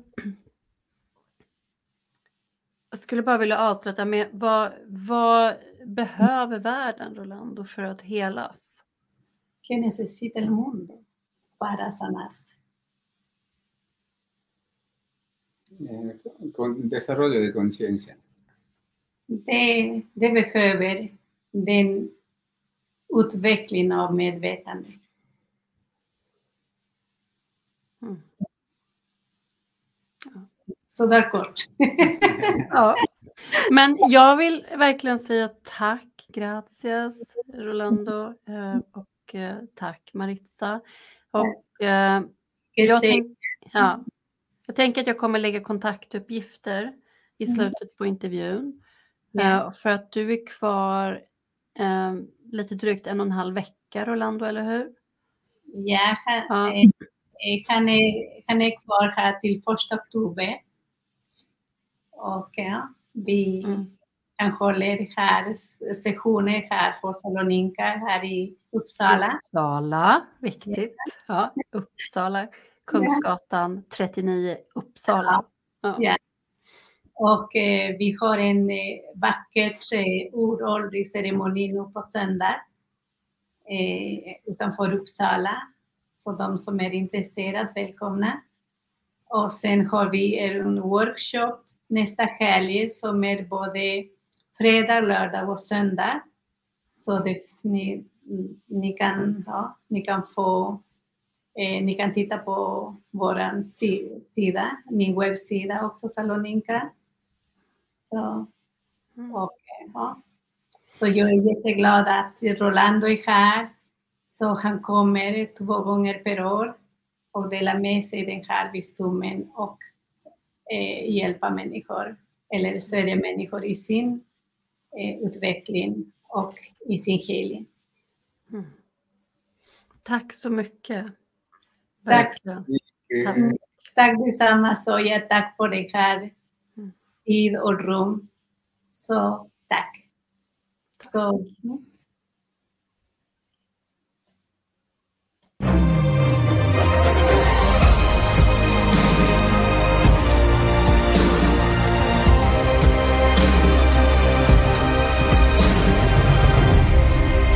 S4: jag skulle bara vilja avsluta med vad, vad behöver världen, Rolando, för att helas?
S5: ¿Qué necesita el mundo para sanarse?
S6: Eh, con desarrollo de conciencia.
S5: Det, det behöver den utveckling av medvetande.
S4: Mm.
S5: Så där kort.
S4: Ja. Men jag vill verkligen säga tack, gracias, Rolando, eh, och eh, tack, Maritza. Och eh, jag,
S5: se-
S4: tänk, ja, jag tänker att jag kommer lägga kontaktuppgifter i
S5: Mm.
S4: slutet på intervjun.
S5: Ja.
S4: Eh, för att du är kvar eh, lite drygt en och en halv vecka, Rolando, eller hur?
S5: Ja, han,
S4: Ja.
S5: eh, eh, han, är, han är kvar här till första oktober. Och ja, vi
S4: Mm.
S5: kan hålla här sessioner här på Salonika, här i Uppsala.
S4: Uppsala, viktigt. Ja, Uppsala, Kungsgatan trettionio, Uppsala. Ja.
S5: Ja. Och eh, vi har en eh, vackert eh, uråldrig ceremoni nu på söndag eh, utanför Uppsala. Så de som är intresserade, välkomna. Och sen har vi en workshop nästa helg som är både fredag, lördag och söndag. Så det, ni, ni, kan, ja, ni kan få Eh, ni kan titta på vår si- sida, min webbsida också, Saloninka. Så, och, ja. Så jag är jätteglad att Rolando är här. Så han kommer två gånger per år och delar med sig den här visdomen och eh, hjälpa människor eller stödja människor i sin eh, utveckling och i sin healing.
S4: Mm. Tack så mycket.
S5: Tack.
S4: Tack.
S5: Tack detsamma, Soja. Tack för det här tid och rum. Så tack. Så,